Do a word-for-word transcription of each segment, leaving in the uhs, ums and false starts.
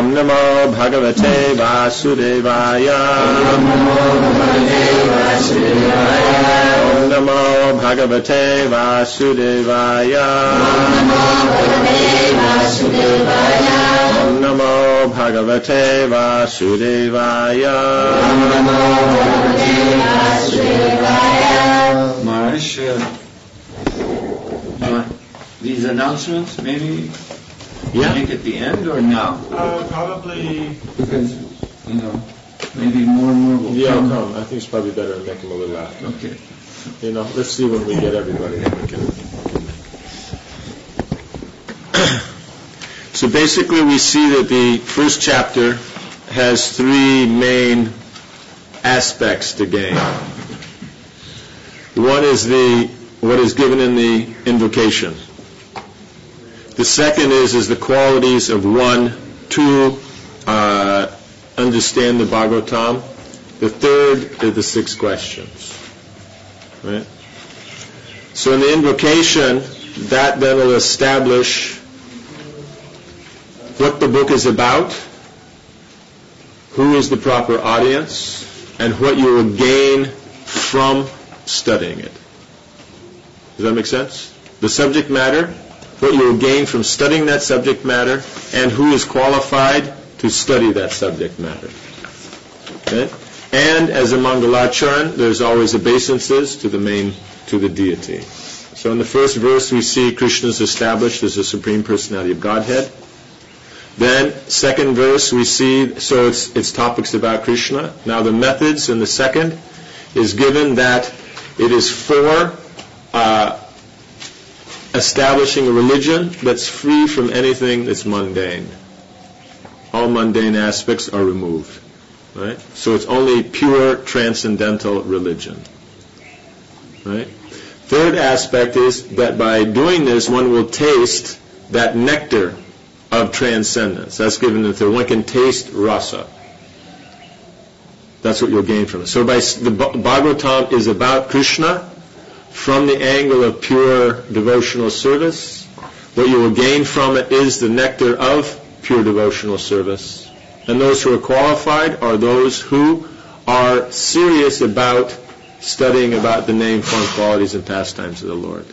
Om Namo Bhagavate Vasudevaya. Om Namo Bhagavate Vasudevaya. Om Namo Bhagavate Vasudevaya. Maharaj, uh, uh, these announcements, maybe Yeah. make at the end or now? Uh, probably. Because, you know, maybe more and more will Yeah, come. come. I think it's probably better to make them a little after. Okay. You know, let's see when we get everybody. We can. So basically we see that the first chapter has three main aspects to gain. One is the what is given in the invocation. The second is is the qualities of one to uh, understand the Bhagavatam. The third is the six questions. Right? So in the invocation, that then will establish what the book is about, who is the proper audience, and what you will gain from studying it. Does that make sense? The subject matter, what you will gain from studying that subject matter, and who is qualified to study that subject matter. Okay? And as a Mangalacharan, there's always obeisances to the main, to the deity. So in the first verse we see Krishna is established as the Supreme Personality of Godhead. Then, second verse, we see, so it's, it's topics about Krishna. Now the methods in the second is given that it is for uh, establishing a religion that's free from anything that's mundane. All mundane aspects are removed. Right? So it's only pure transcendental religion. Right? Third aspect is that by doing this, one will taste that nectar of transcendence. That's given that one can taste rasa. That's what you'll gain from it. So by the Bhagavatam is about Krishna from the angle of pure devotional service. What you will gain from it is the nectar of pure devotional service. And those who are qualified are those who are serious about studying about the name, form, qualities, and pastimes of the Lord.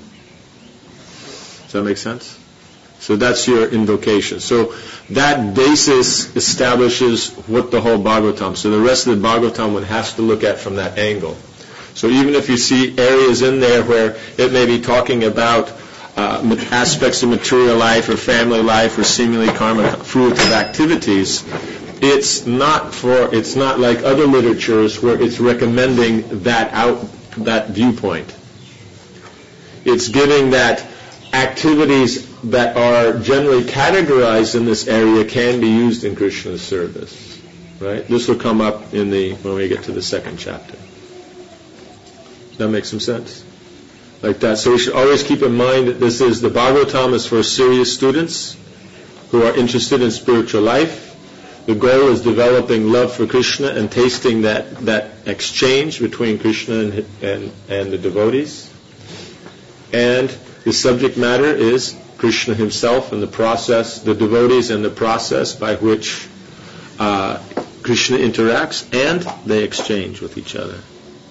Does that make sense? So that's your invocation. So that basis establishes what the whole Bhagavatam. So the rest of the Bhagavatam one has to look at from that angle. So even if you see areas in there where it may be talking about uh, aspects of material life or family life or seemingly karma fruitive activities, it's not for it's not like other literatures where it's recommending that out that viewpoint. It's giving that activities that are generally categorized in this area can be used in Krishna's service. Right? This will come up in the when we get to the second chapter. Does that make some sense? Like that. So we should always keep in mind that this is the Bhagavatam is for serious students who are interested in spiritual life. The goal is developing love for Krishna and tasting that, that exchange between Krishna and, and, and the devotees. And the subject matter is Krishna himself and the process, the devotees and the process by which uh, Krishna interacts and they exchange with each other.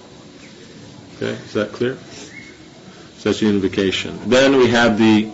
Okay, is that clear? So that's your invocation. Then we have the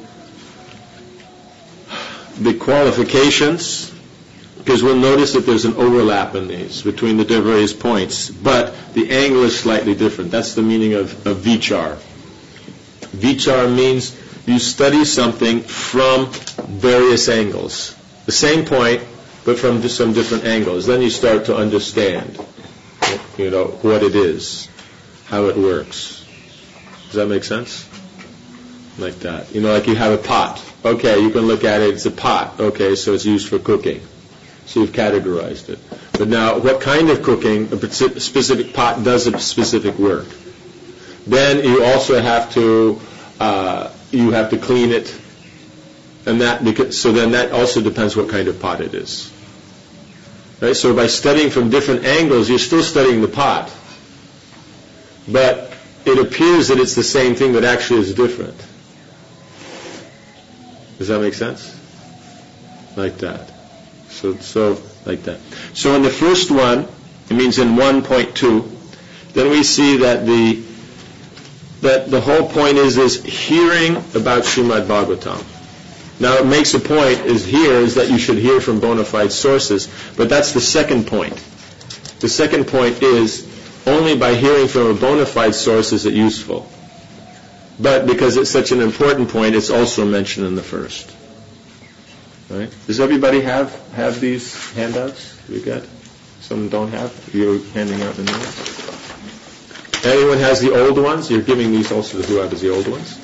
the qualifications, because we'll notice that there's an overlap in these between the various points, but the angle is slightly different. That's the meaning of, of vichar. Vichar means you study something from various angles. The same point, but from some different angles. Then you start to understand, you know, what it is, how it works. Does that make sense? Like that. You know, like you have a pot. Okay, you can look at it, it's a pot. Okay, so it's used for cooking. So you've categorized it. But now, what kind of cooking, a specific pot does a specific work. Then you also have to, uh, you have to clean it. And that, because, so then that also depends what kind of pot it is. Right? So by studying from different angles, you're still studying the pot. But it appears that it's the same thing, but actually is different. Does that make sense? Like that. So, so like that. So in the first one, it means in one point two, then we see that the that the whole point is is hearing about Srimad Bhagavatam. Now it makes a point is here is that you should hear from bona fide sources, but that's the second point. The second point is only by hearing from a bona fide source is it useful. But because it's such an important point, it's also mentioned in the first. Right? Does everybody have, have these handouts we got? Some don't have? You're handing out the new ones? Anyone has the old ones? You're giving these also to whoever has the old ones?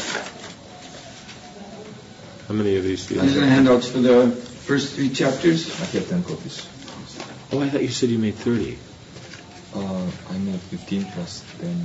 How many of these do you I'm have? going to hand out for the first three chapters. I have ten copies. Oh, I thought you said you made thirty. Uh, I made fifteen plus ten.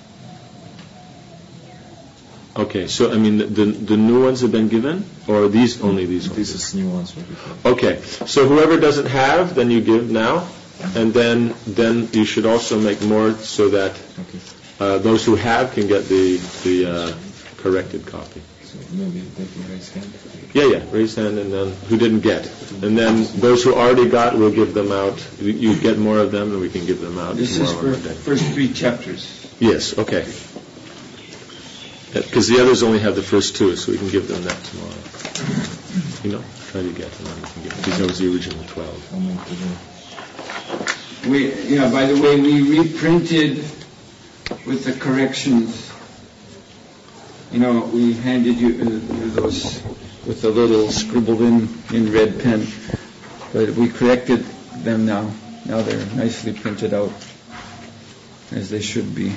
Uh, Okay, so I mean the, the the new ones have been given, or these only these ones? this is new ones. Will be given. Okay, so whoever doesn't have, then you give now, and then then you should also make more so that Okay. uh, those who have can get the the uh, corrected copy. So maybe they can raise hand. Yeah, yeah, raise hand, and then who didn't get, and then those who already got, we'll give them out. You, you get more of them, and we can give them out. This is tomorrow for on Monday. first three chapters. Yes, okay. Because the others only have the first two, so we can give them that tomorrow. You know, try to get them, and we can give them, because that was the original twelve. I'll make the We, yeah, by the way, we reprinted with the corrections. You know, we handed you uh, those with the little scribbled in, in red pen. But we corrected them now. Now they're nicely printed out, as they should be.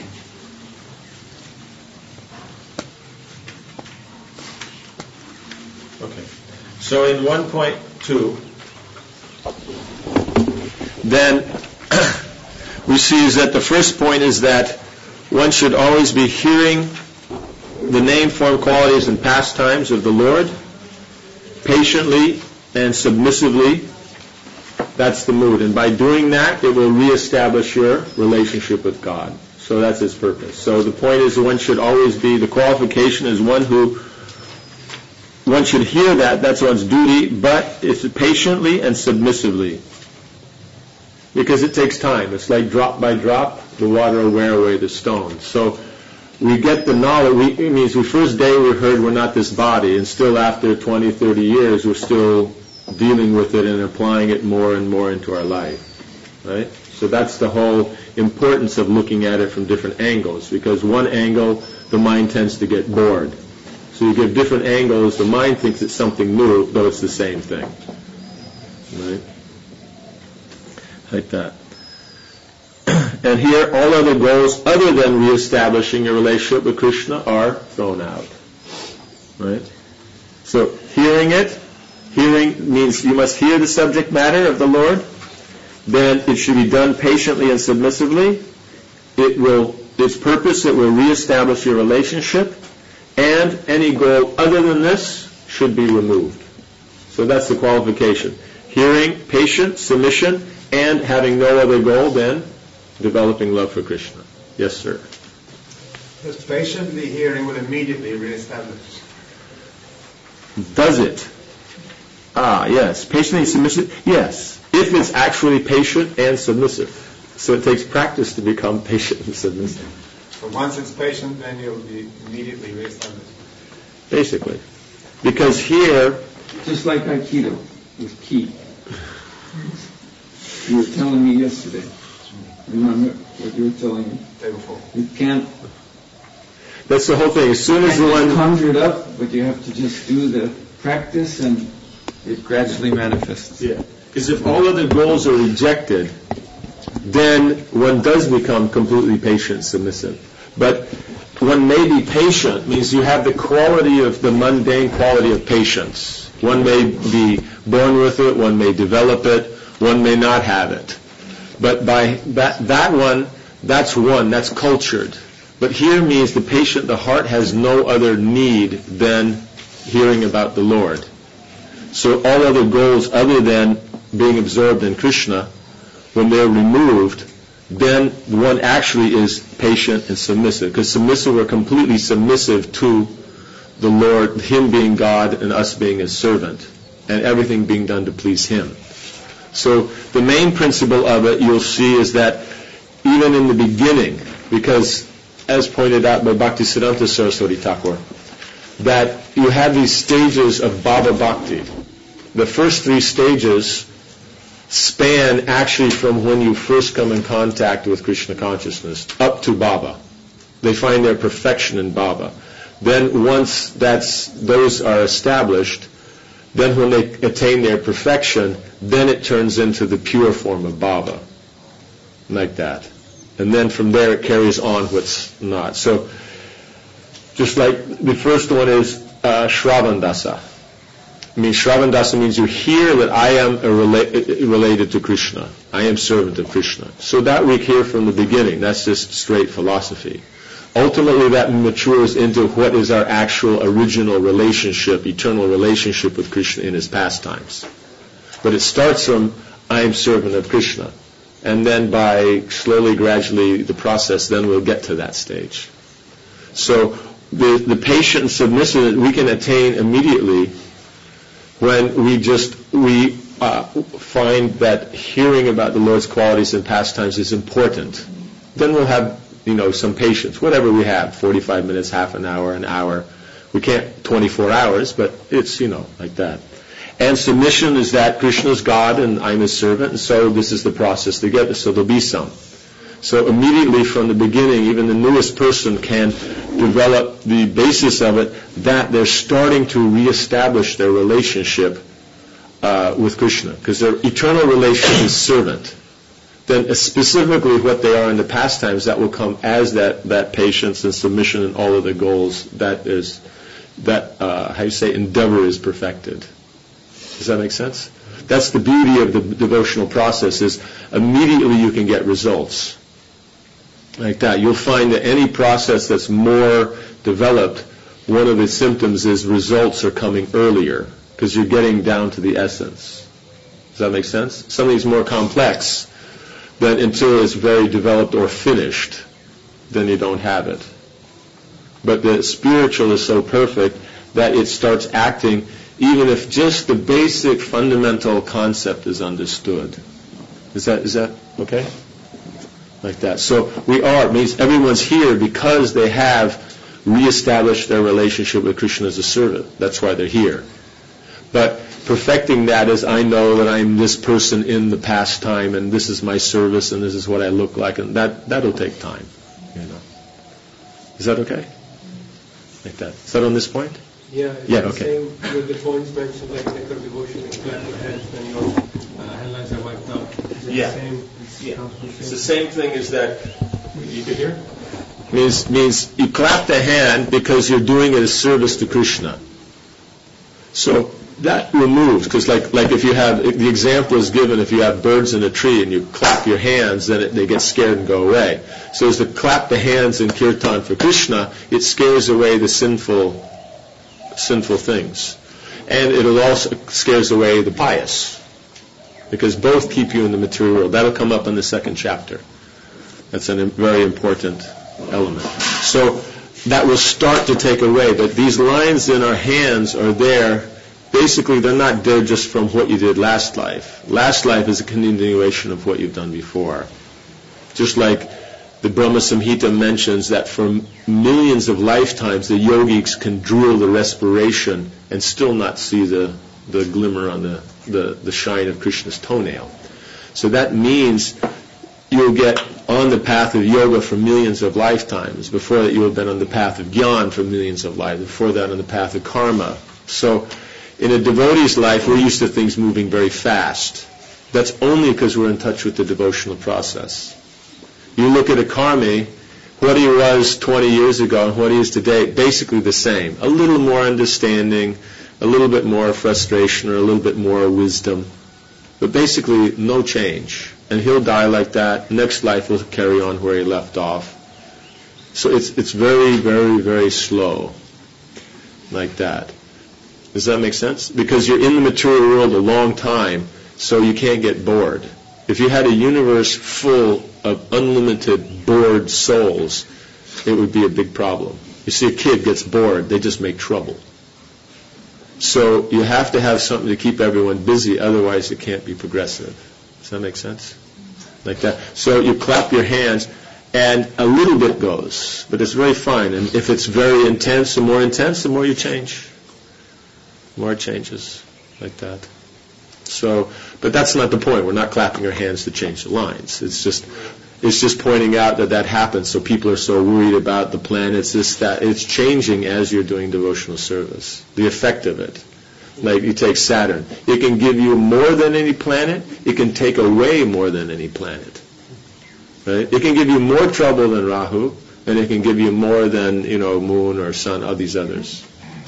Okay. So in one point two, then we see is that the first point is that one should always be hearing the name, form, qualities, and pastimes of the Lord patiently and submissively. That's the mood. And by doing that, it will reestablish your relationship with God. So that's its purpose. So the point is one should always be, the qualification is one who one should hear that, that's one's duty, but it's patiently and submissively. Because it takes time. It's like drop by drop, the water will wear away the stone. So we get the knowledge, we, it means the first day we heard we're not this body, and still after twenty, thirty years we're still dealing with it and applying it more and more into our life. Right? So that's the whole importance of looking at it from different angles, because one angle the mind tends to get bored. So you give different angles, the mind thinks it's something new, though it's the same thing. Right? Like that. And here, all other goals other than reestablishing your relationship with Krishna are thrown out. Right? So, hearing it, hearing means you must hear the subject matter of the Lord, then it should be done patiently and submissively. It will, its purpose, it will reestablish your relationship, and any goal other than this should be removed. So that's the qualification. Hearing, patient, submission, and having no other goal than developing love for Krishna. Yes, sir. Does patiently hearing will immediately reestablish? Does it? Ah, yes. Patiently submissive? Yes. If it's actually patient and submissive. So it takes practice to become patient and submissive. So once it's patient, then you'll be immediately reestablished. Basically. Because here, Just like Aikido with ki. You were telling me yesterday. Remember what you were telling me? Day before. You can't that's the whole thing. As soon as the one... conjure it up, but you have to just do the practice and it gradually manifests. Yeah. Because if all other goals are rejected, then one does become completely patient, submissive. But one may be patient, means you have the quality of the mundane quality of patience. One may be born with it, one may develop it, one may not have it. But by that, that one, that's one, that's cultured. But here means the patient, the heart has no other need than hearing about the Lord. So all other goals other than being absorbed in Krishna, when they're removed, then one actually is patient and submissive. Because submissive, we're completely submissive to the Lord, Him being God and us being His servant, and everything being done to please Him. So the main principle of it you'll see is that even in the beginning, because as pointed out by Bhaktisiddhanta Saraswati Thakur, that you have these stages of Bhava Bhakti. The first three stages span actually from when you first come in contact with Krishna consciousness up to Bhava. They find their perfection in Bhava. Then once that's those are established, then when they attain their perfection, then it turns into the pure form of Bhava, like that. And then from there it carries on what's not. So, just like the first one is uh, Shravandasa. I mean, Shravandasa means you hear that I am a rela- related to Krishna. I am servant of Krishna. So that we hear from the beginning. That's just straight philosophy. Ultimately, that matures into what is our actual original relationship, eternal relationship with Krishna in his pastimes. But it starts from, I am servant of Krishna. And then by slowly, gradually, the process, then we'll get to that stage. So the, the patient and submissive we can attain immediately when we just, we uh, find that hearing about the Lord's qualities and pastimes is important. Then we'll have, you know, some patience, whatever we have, forty-five minutes, half an hour, an hour. We can't twenty-four hours, but it's, you know, like that. And submission is that Krishna is God and I'm his servant, and so this is the process to get this, so there'll be some. So immediately from the beginning, even the newest person can develop the basis of it, that they're starting to reestablish their relationship uh, with Krishna, because their eternal relationship is servant. Then specifically what they are in the pastimes, that will come as that, that patience and submission and all of the goals, that is, that, uh, how you say, endeavor is perfected. Does that make sense? That's the beauty of the devotional process, is immediately you can get results. Like that. You'll find that any process that's more developed, one of the symptoms is results are coming earlier, because you're getting down to the essence. Does that make sense? Something's more complex, then until it's very developed or finished, then you don't have it. But the spiritual is so perfect that it starts acting even if just the basic fundamental concept is understood. Is that is that okay? Like that. So we are, it means everyone's here because they have reestablished their relationship with Krishna as a servant. That's why they're here. But perfecting that is, I know that I'm this person in the past time, and this is my service, and this is what I look like, and that, that'll take time. You know. Is that okay? Like that. Is that on this point? Yeah, it's yeah, the okay. same with the points mentioned, like nectar devotion and clap your hands when your uh, headlines are wiped out. Is it Yeah. the same? Yeah. It's the same thing as that. You can hear? Means means you clap the hand because you're doing it as service to Krishna. So that removes, because like like if you have, the example is given, if you have birds in a tree and you clap your hands, then it, they get scared and go away. So as to clap the hands in kirtan for Krishna, it scares away the sinful sinful things. And it also scares away the pious, because both keep you in the material world. That'll come up in the second chapter. That's a very important element. So that will start to take away, but these lines in our hands are there. Basically, they're not there just from what you did last life. Last life is a continuation of what you've done before. Just like the Brahma Samhita mentions that for millions of lifetimes, the yogis can drill the respiration and still not see the, the glimmer on the, the, the shine of Krishna's toenail. So that means you'll get on the path of yoga for millions of lifetimes. Before that, you have been on the path of Gyan for millions of lives. Before that, on the path of karma. So in a devotee's life, we're used to things moving very fast. That's only because we're in touch with the devotional process. You look at a karmi, what he was twenty years ago and what he is today, basically the same. A little more understanding, a little bit more frustration, or a little bit more wisdom. But basically, no change. And he'll die like that. Next life will carry on where he left off. So it's it's very, very, very slow. Like that. Does that make sense? Because you're in the material world a long time, so you can't get bored. If you had a universe full of unlimited bored souls, it would be a big problem. You see, a kid gets bored, they just make trouble. So you have to have something to keep everyone busy, otherwise it can't be progressive. Does that make sense? Like that. So you clap your hands, and a little bit goes, but it's very fine. And if it's very intense, the more intense, the more you change. The more it changes, like that. So, but that's not the point. We're not clapping our hands to change the lines. It's just, it's just pointing out that that happens. So people are so worried about the planets, this, that. It's changing as you're doing devotional service. The effect of it. Like you take Saturn. It can give you more than any planet. It can take away more than any planet. Right? It can give you more trouble than Rahu, and it can give you more than, you know, Moon or Sun, all these others.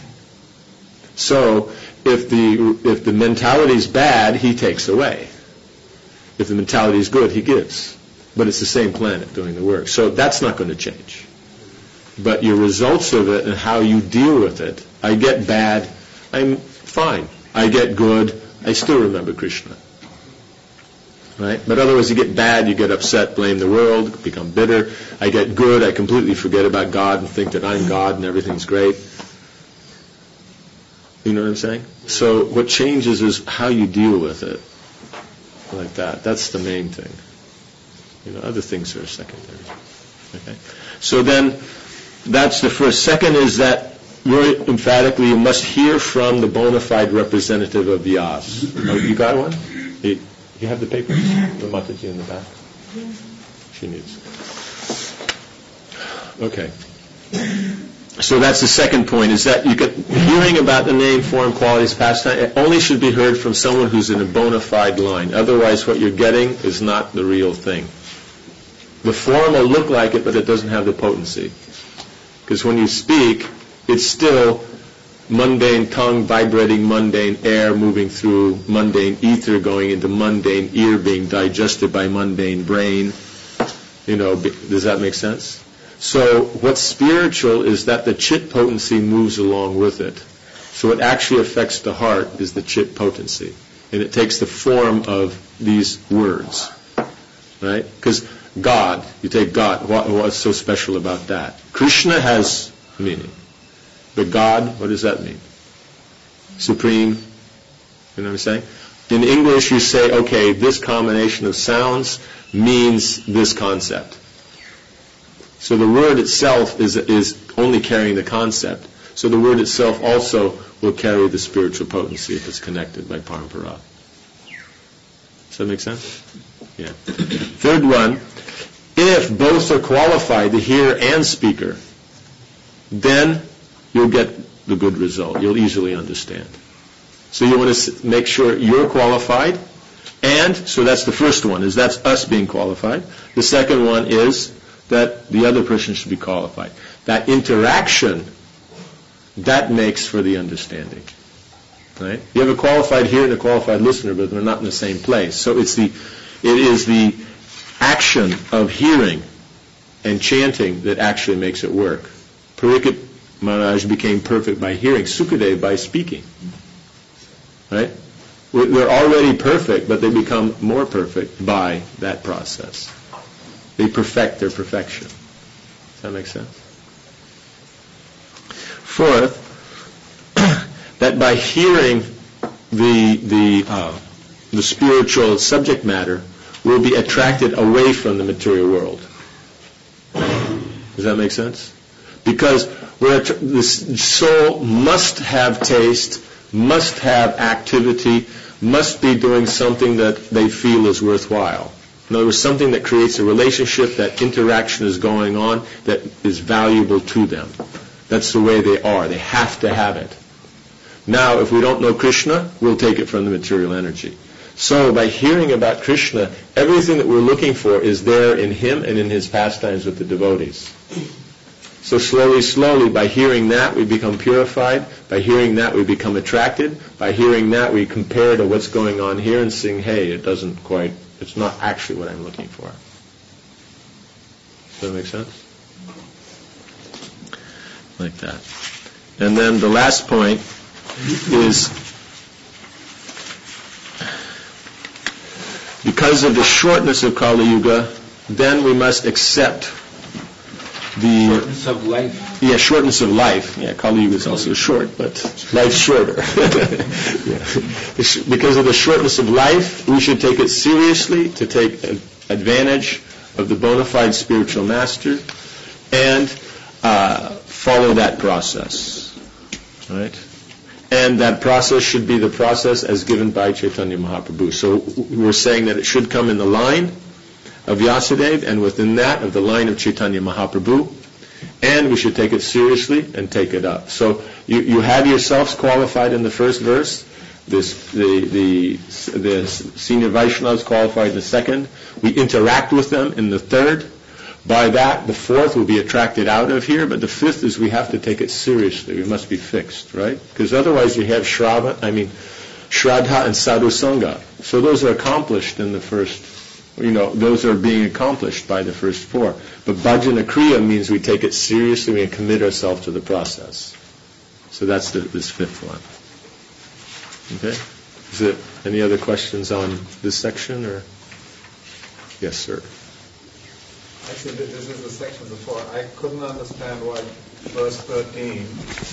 So, if the if the mentality is bad, he takes away. If the mentality is good, he gives. But it's the same planet doing the work. So that's not going to change. But your results of it and how you deal with it, I get bad, I'm fine. I get good, I still remember Krishna. Right? But otherwise you get bad, you get upset, blame the world, become bitter. I get good, I completely forget about God and think that I'm God and everything's great. You know what I'm saying? So what changes is how you deal with it. Like that. That's the main thing. You know, other things are secondary. Okay? So then, that's the first. Second is that very emphatically you must hear from the bona fide representative of Vyas. Oh, you got one? You, you have the paper? The Mataji in the back? She needs. Okay. So that's the second point, is that you get hearing about the name, form, qualities, pastime, it only should be heard from someone who's in a bona fide line. Otherwise what you're getting is not the real thing. The form will look like it, but it doesn't have the potency. Because when you speak, it's still mundane tongue vibrating mundane air moving through mundane ether going into mundane ear being digested by mundane brain. You know, does that make sense? So what's spiritual is that the chit potency moves along with it. So what actually affects the heart is the chit potency. And it takes the form of these words. Right? Because God, you take God, what, what's so special about that? Krishna has meaning. But God, what does that mean? Supreme. You know what I'm saying? In English you say, okay, this combination of sounds means this concept. So the word itself is is only carrying the concept. So the word itself also will carry the spiritual potency if it's connected by parampara. Does that make sense? Yeah. Third one, if both are qualified, the hearer and speaker, then you'll get the good result. You'll easily understand. So you want to make sure you're qualified, and so that's the first one, is that's us being qualified. The second one is that the other person should be qualified. That interaction, that makes for the understanding. Right? You have a qualified hearer and a qualified listener, but they're not in the same place. So it's the, it is the action of hearing and chanting that actually makes it work. Parikshit Maharaj became perfect by hearing, Sukadeva by speaking. Right? They're already perfect, but they become more perfect by that process. They perfect their perfection. Does that make sense? Fourth, that by hearing the the uh, the spiritual subject matter, we'll be attracted away from the material world. Does that make sense? Because we're att- the soul must have taste, must have activity, must be doing something that they feel is worthwhile. In other words, something that creates a relationship, that interaction is going on, that is valuable to them. That's the way they are. They have to have it. Now, if we don't know Krishna, we'll take it from the material energy. So, by hearing about Krishna, everything that we're looking for is there in him and in his pastimes with the devotees. So slowly, slowly, by hearing that, we become purified. By hearing that, we become attracted. By hearing that, we compare to what's going on here and saying, hey, it doesn't quite... It's not actually what I'm looking for. Does that make sense? Like that. And then the last point is, because of the shortness of Kali Yuga, then we must accept the shortness of life. Yeah, shortness of life. Yeah, Kali Yuga is also short, but life's shorter. Yeah. Because of the shortness of life, we should take it seriously to take advantage of the bona fide spiritual master and uh, follow that process. Right? And that process should be the process as given by Chaitanya Mahaprabhu. So we're saying that it should come in the line of Vyasadeva, and within that of the line of Chaitanya Mahaprabhu, and we should take it seriously and take it up. So you, you have yourselves qualified in the first verse. This, the, the, the senior Vaishnavas qualified in the second. We interact with them in the third. By that, the fourth will be attracted out of here, but the fifth is we have to take it seriously. We must be fixed, right? Because otherwise you have Shravan, I mean, Shraddha and Sadhu Sangha. So those are accomplished in the first, you know, those are being accomplished by the first four. But Bhajana Kriya means we take it seriously, we commit ourselves to the process. So that's the, this fifth one. Okay? Is it any other questions on this section, or? Yes, sir. Actually, this is the section before. I couldn't understand why verse thirteen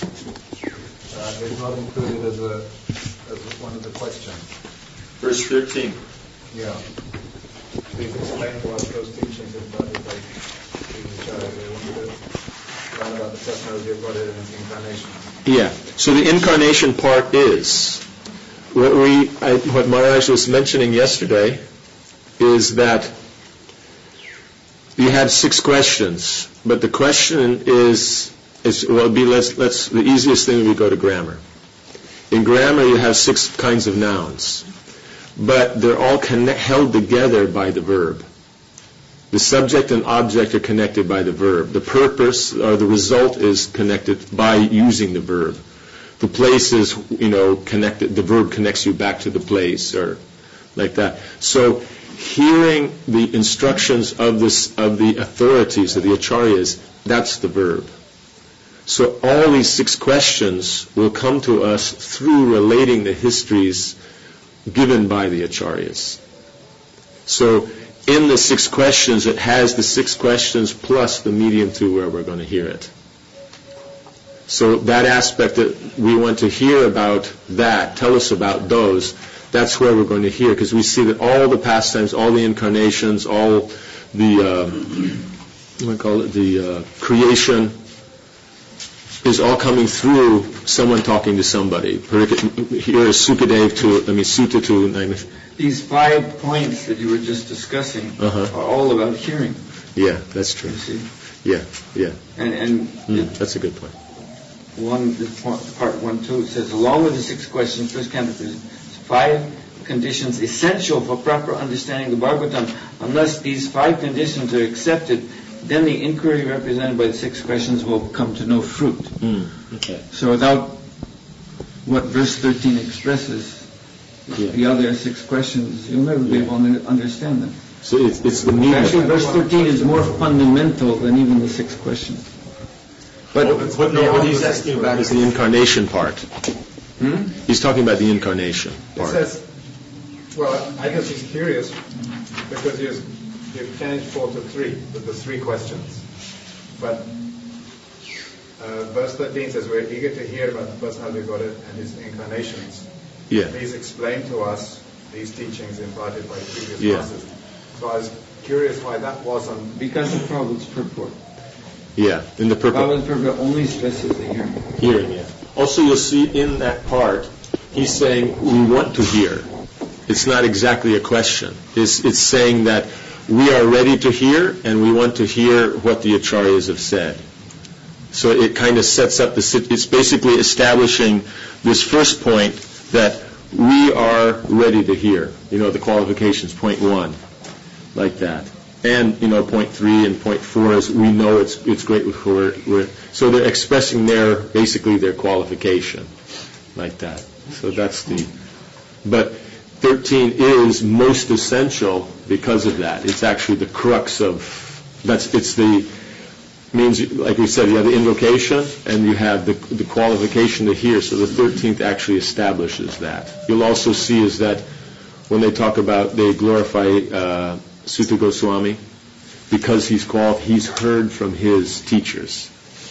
uh, is not included as a as one of the questions. Verse thirteen. Yeah. Please explain to us those teachings imparted by the Acharya. They wanted to learn about the personality of Godhead and its incarnation. Yeah. So the incarnation part is what we, I, what Maharaj was mentioning yesterday, is that you have six questions, but the question is, is well, be let's let's the easiest thing would be go to grammar. In grammar, you have six kinds of nouns, but they're all connect, held together by the verb. The subject and object are connected by the verb. The purpose or the result is connected by using the verb. The place is, you know, connected. The verb connects you back to the place, or like that. So, hearing the instructions of this of the authorities of the acharyas, that's the verb. So all these six questions will come to us through relating the histories given by the acharyas. So in the six questions, it has the six questions plus the medium through where we're going to hear it. So that aspect that we want to hear about, that tell us about those. That's where we're going to hear, because we see that all the pastimes, all the incarnations, all the uh, what do I call it, the uh, creation is all coming through someone talking to somebody. Here is Sukadev to, I mean, Sutta to. These five points that you were just discussing uh-huh. are all about hearing. Yeah, that's true. You see? Yeah, yeah. And, and mm, that's a good point. One, part one, two says, along with the six questions, first canto, five conditions essential for proper understanding the Bhagavatam. Unless these five conditions are accepted, then the inquiry represented by the six questions will come to no fruit. Mm, okay. So without what verse thirteen expresses, yeah. the other six questions, you'll never be yeah. able to understand them. So it's, it's the meaning. Actually, verse thirteen is more fundamental than even the six questions. But what, what, no, what he's asking about is the incarnation part. Hmm? He's talking about the incarnation part. It says, well, I guess he's curious because you've, you've changed four to three with the three questions. But uh, verse thirteen says, we're eager to hear about the personality of God and his incarnations. Yeah. Please explain to us these teachings imparted by previous yeah. masters. So I was curious why that wasn't. Because of Prabhupada's purport. Yeah, in the purport. Prabhupada's purport only stresses the hearing. Hearing, yeah. Also, you'll see in that part, he's saying we want to hear. It's not exactly a question. It's, it's saying that we are ready to hear, and we want to hear what the acharyas have said. So it kind of sets up the. It's basically establishing this first point that we are ready to hear. You know, the qualifications, point one, like that. And, you know, point three and point four is we know it's it's great with we're, we're so they're expressing their basically their qualification, like that. So that's the. But thirteen is most essential because of that. It's actually the crux of that's it's the means like we said you have the invocation and you have the the qualification to hear. So the thirteenth actually establishes that. You'll also see is that when they talk about they glorify. Uh, Sutta Goswami, because he's called, he's heard from his teachers.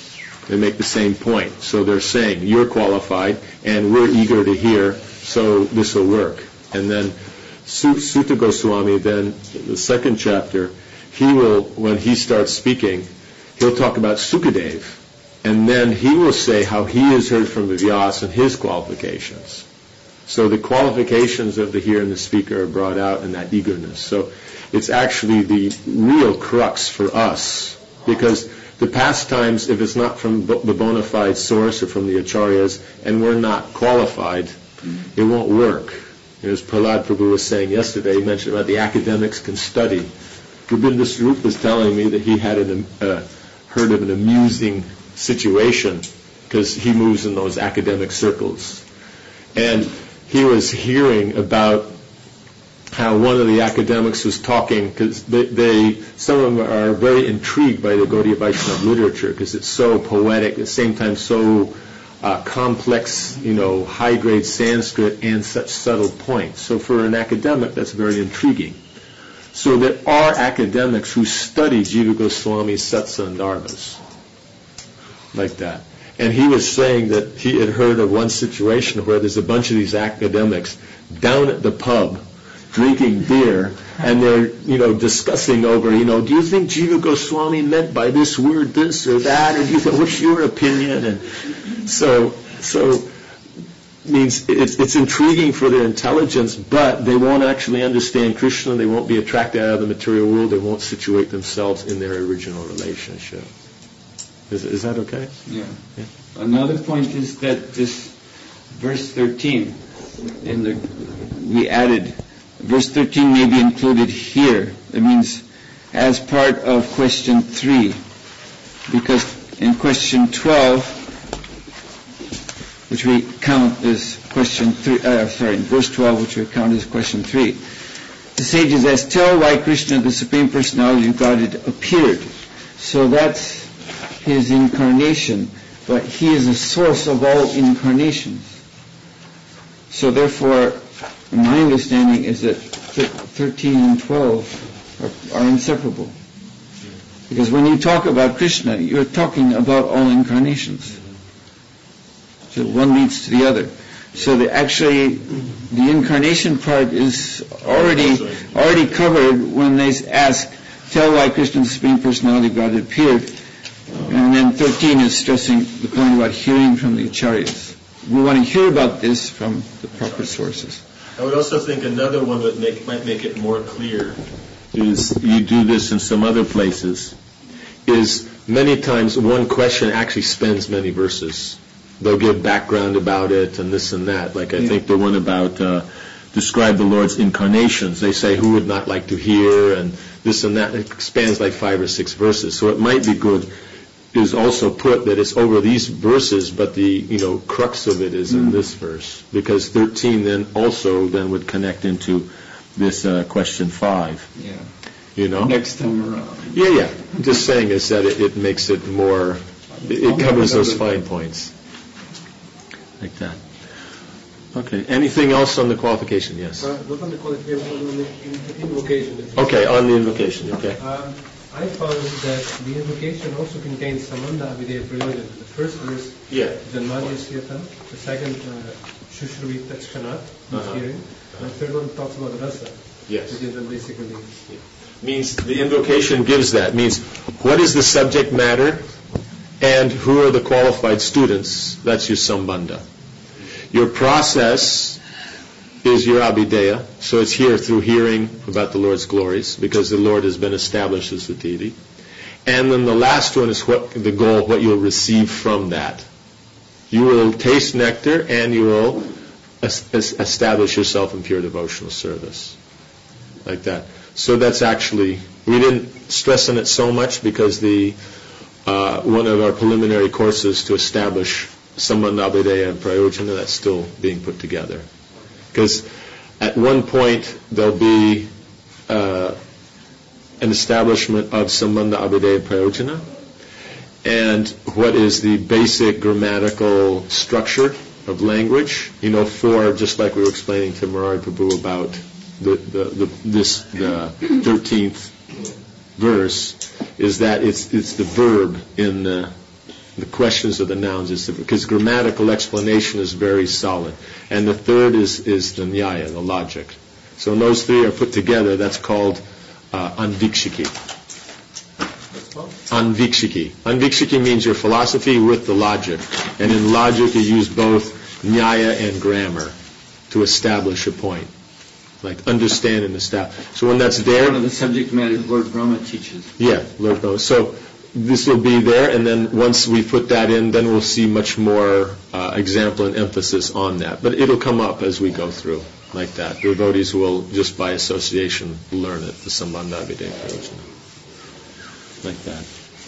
They make the same point. So they're saying, you're qualified, and we're eager to hear, so this will work. And then Sutta Goswami, then, the second chapter, he will, when he starts speaking, he'll talk about Sukadev, and then he will say how he has heard from Vyasa and his qualifications. So the qualifications of the hearer and the speaker are brought out in that eagerness. So it's actually the real crux for us, because the pastimes, if it's not from the bona fide source or from the acharyas, and we're not qualified, it won't work. As Prahlad Prabhu was saying yesterday, he mentioned about the academics can study. Rabindra Swarup was telling me that he had an, uh, heard of an amusing situation, because he moves in those academic circles. And he was hearing about how one of the academics was talking, because they, they, some of them are very intrigued by the Gaudiya Vaishnava literature, because it's so poetic, at the same time so uh, complex, you know, high-grade Sanskrit and such subtle points. So for an academic, that's very intriguing. So there are academics who study Jiva Goswami's Satsandarbhas, like that. And he was saying that he had heard of one situation where there's a bunch of these academics down at the pub drinking beer, and they're, you know, discussing over, you know, do you think Jiva Goswami meant by this word this or that, or do you think, what's your opinion? And so, so means it's, it's intriguing for their intelligence, but they won't actually understand Krishna. They won't be attracted out of the material world. They won't situate themselves in their original relationship. Is, is that okay? Yeah. yeah. Another point is that this verse thirteen, in the we added verse thirteen may be included here. It means as part of question three, because in question twelve, which we count as question three, uh, sorry, in verse twelve, which we count as question three, the sages ask, tell why Krishna, the Supreme Personality of Godhead, appeared. So that's his incarnation, but he is the source of all incarnations. So therefore, my understanding is that thirteen and twelve are, are inseparable. Because when you talk about Krishna, you're talking about all incarnations. So one leads to the other. So the, actually, the incarnation part is already already covered when they ask, tell why Krishna, the Supreme Personality of God, appeared. And then thirteen is stressing the point about hearing from the acharyas. We want to hear about this from the proper sources. I would also think another one that make, might make it more clear is, you do this in some other places, is many times one question actually spans many verses. They'll give background about it and this and that. Like I yeah. think the one about uh, describe the Lord's incarnations. They say, who would not like to hear, and this and that. It spans like five or six verses. So it might be good is also put that it's over these verses, but the, you know, crux of it is mm. in this verse, because thirteen then also then would connect into this uh, question five. Yeah. You know. Next time around. Yeah, yeah. I'm just saying is that it, it makes it more. It, it covers those fine points. Like that. Okay. Anything else on the qualification? Yes. Uh, not on the qualification, on the invocation. Okay, on the invocation. Okay. Um, I found that the invocation also contains Samanda Avideya Prayojana. The first verse, yeah. Janmanya Siyata. The second, uh, Shushruvi Tachkanat, uh-huh. hearing. And the third one talks about Rasa. Yes. Which is then basically. Yeah. Means the invocation gives that. Means what is the subject matter and who are the qualified students? That's your Sambandha. Your process is your Abhideya, so it's here through hearing about the Lord's glories, because the Lord has been established as the deity. And then the last one is what the goal, what you'll receive from that. You will taste nectar and you will es- es- establish yourself in pure devotional service. Like that. So that's actually, we didn't stress on it so much because the uh, one of our preliminary courses to establish Sambandha, Abhideya and Prayojana, that's still being put together. Because at one point there'll be uh, an establishment of Sambandha, Abhideya, Prayojana, and what is the basic grammatical structure of language. You know, for, just like we were explaining to Murari Prabhu about the, the, the this the thirteenth verse, is that it's it's the verb in the the questions of the nouns is because grammatical explanation is very solid. And the third is, is the nyaya, the logic. So when those three are put together, that's called uh, anvikshiki. Anvikshiki. Anvikshiki means your philosophy with the logic. And in logic you use both nyaya and grammar to establish a point. Like understand and establish. So when that's there... One of the subject matter Lord Brahma teaches. Yeah, Lord Brahma. So this will be there, and then once we put that in, then we'll see much more uh, example and emphasis on that. But it'll come up as we go through, like that. The devotees will, just by association, learn it, the Sambandha Abhidhamma. Like that.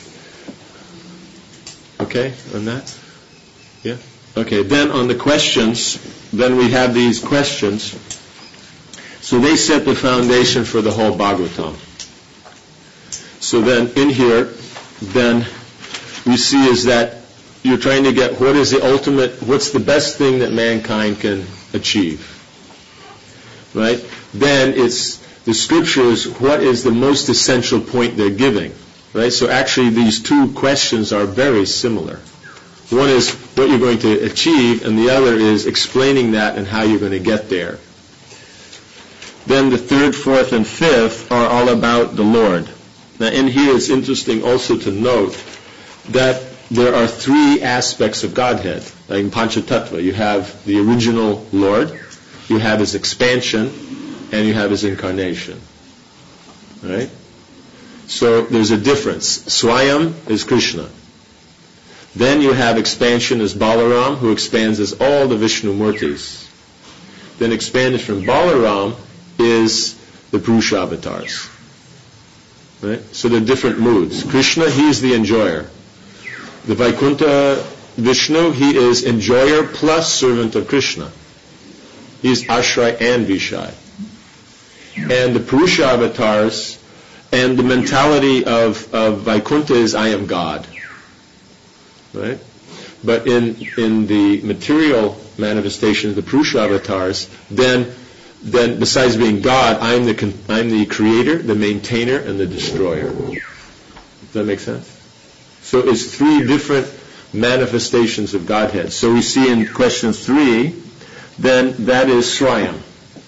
Okay, on that? Yeah? Okay, then on the questions, then we have these questions. So they set the foundation for the whole Bhagavatam. So then in here, then we see is that you're trying to get what is the ultimate, what's the best thing that mankind can achieve. Right? Then it's the scriptures, what is the most essential point they're giving. Right? So actually these two questions are very similar. One is what you're going to achieve, and the other is explaining that and how you're going to get there. Then the third, fourth, and fifth are all about the Lord. Now in here it's interesting also to note that there are three aspects of Godhead. Like in Panchatattva, you have the original Lord, you have His expansion, and you have His incarnation. Right? So there's a difference. Swayam is Krishna. Then you have expansion as Balaram, who expands as all the Vishnu Murtis. Then expanded from Balaram is the Purusha avatars. Right? So they're different moods. Krishna, he is the enjoyer. The Vaikuntha Vishnu, he is enjoyer plus servant of Krishna. He is Ashray and Vishai. And the Purusha avatars, and the mentality of, of Vaikuntha is I am God. Right? But in in the material manifestation of the Purusha avatars, then then besides being God, I'm the I'm the creator, the maintainer, and the destroyer. Does that make sense? So it's three different manifestations of Godhead. So we see in question three, then that is Swayam.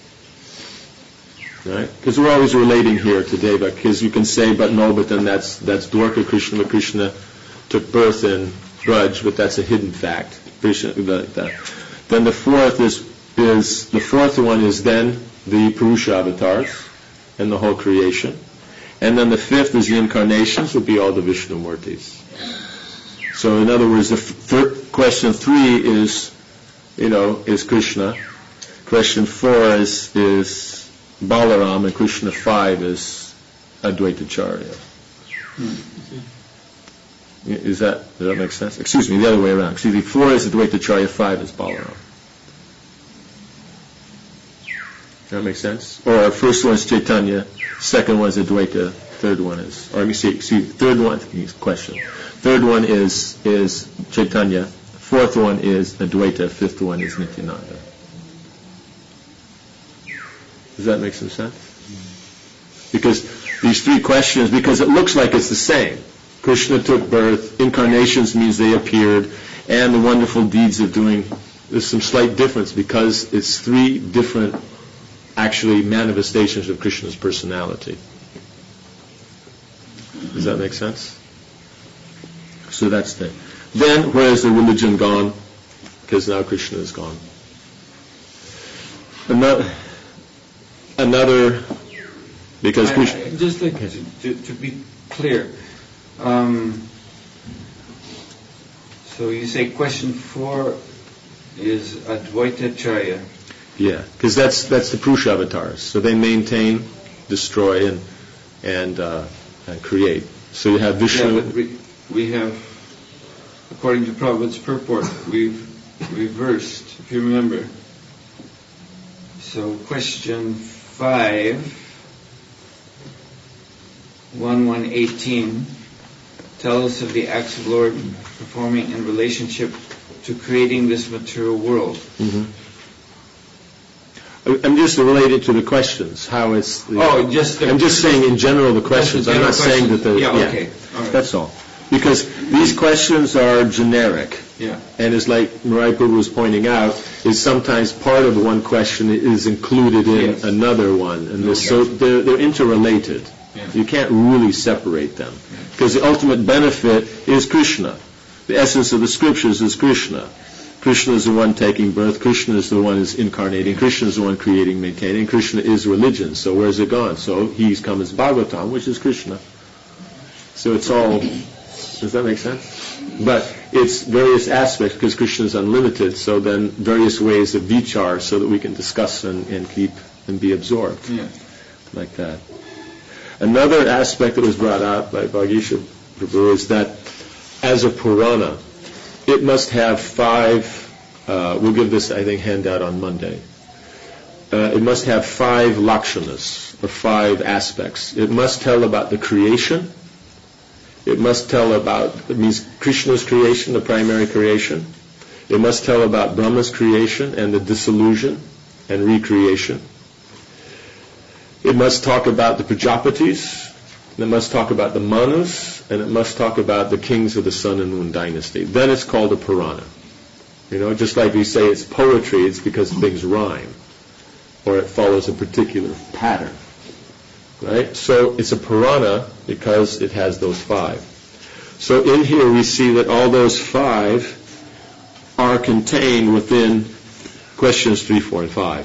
Right? Because we're always relating here today, because you can say, but no, but then that's that's Dwarka Krishna, but Krishna took birth in Braj, but that's a hidden fact. Krishna, that. Then the fourth is is the fourth one is then the Purusha avatars and the whole creation, and then the fifth is the incarnations, would be all the Vishnu Murtis. So in other words, the third, question three is, you know, is Krishna. Question four is is Balaram, and Krishna five is Advaitacharya. Is that, does that make sense? Excuse me, the other way around. Excuse me, four is Advaitacharya, five is Balaram. Does that make sense? Or first one is Chaitanya, second one is Advaita, third one is, or let me see, see third one, question. Third one is is Chaitanya, fourth one is Advaita, fifth one is Nityananda. Does that make some sense? Because these three questions, because it looks like it's the same. Krishna took birth, incarnations means they appeared, and the wonderful deeds of doing, there's some slight difference because it's three different, actually, manifestations of Krishna's personality. Does that make sense? So that's the... Then, where is the religion gone? Because now Krishna is gone. Another... Another, because I, Krishna... I, just like to, to, to be clear, um, so you say question four is Advaitacharya. Yeah, because that's that's the Purusha avatars. So they maintain, destroy, and and, uh, and create. So you have Vishnu. Yeah, but we, we have, according to Prabhupada's purport, we've reversed, if you remember. So question five, one one eighteen, tell us of the acts of Lord performing in relationship to creating this material world. Mm-hmm. I'm just related to the questions. How it's. The, oh, just. The, I'm just saying in general the questions. The I'm not questions. saying that the. Yeah. yeah Okay. All right. That's all. Because these questions are generic. Yeah. And it's like Marai Prabhu was pointing out, is sometimes part of one question is included in Yes. another one. And No this, so they're, they're interrelated. Yeah. You can't really separate them. Because the ultimate benefit is Krishna. The essence of the scriptures is Krishna. Krishna is the one taking birth. Krishna is the one who's incarnating. Krishna is the one creating, maintaining. Krishna is religion. So where's it gone? So he's come as Bhagavatam, which is Krishna. So it's all, does that make sense? But it's various aspects, because Krishna is unlimited, so then various ways of vichar so that we can discuss and, and keep and be absorbed. Yeah. Like that. Another aspect that was brought out by Bhagisha Prabhu is that as a Purana, it must have five, uh, we'll give this, I think, handout on Monday. Uh, it must have five lakshanas, or five aspects. It must tell about the creation. It must tell about, it means Krishna's creation, the primary creation. It must tell about Brahma's creation and the dissolution and recreation. It must talk about the Prajapatis. It must talk about the Manus, and it must talk about the kings of the Sun and Moon dynasty. Then it's called a Purana. You know, just like we say it's poetry, it's because things rhyme, or it follows a particular pattern. Right? So it's a Purana because it has those five. So in here we see that all those five are contained within questions three, four, and five.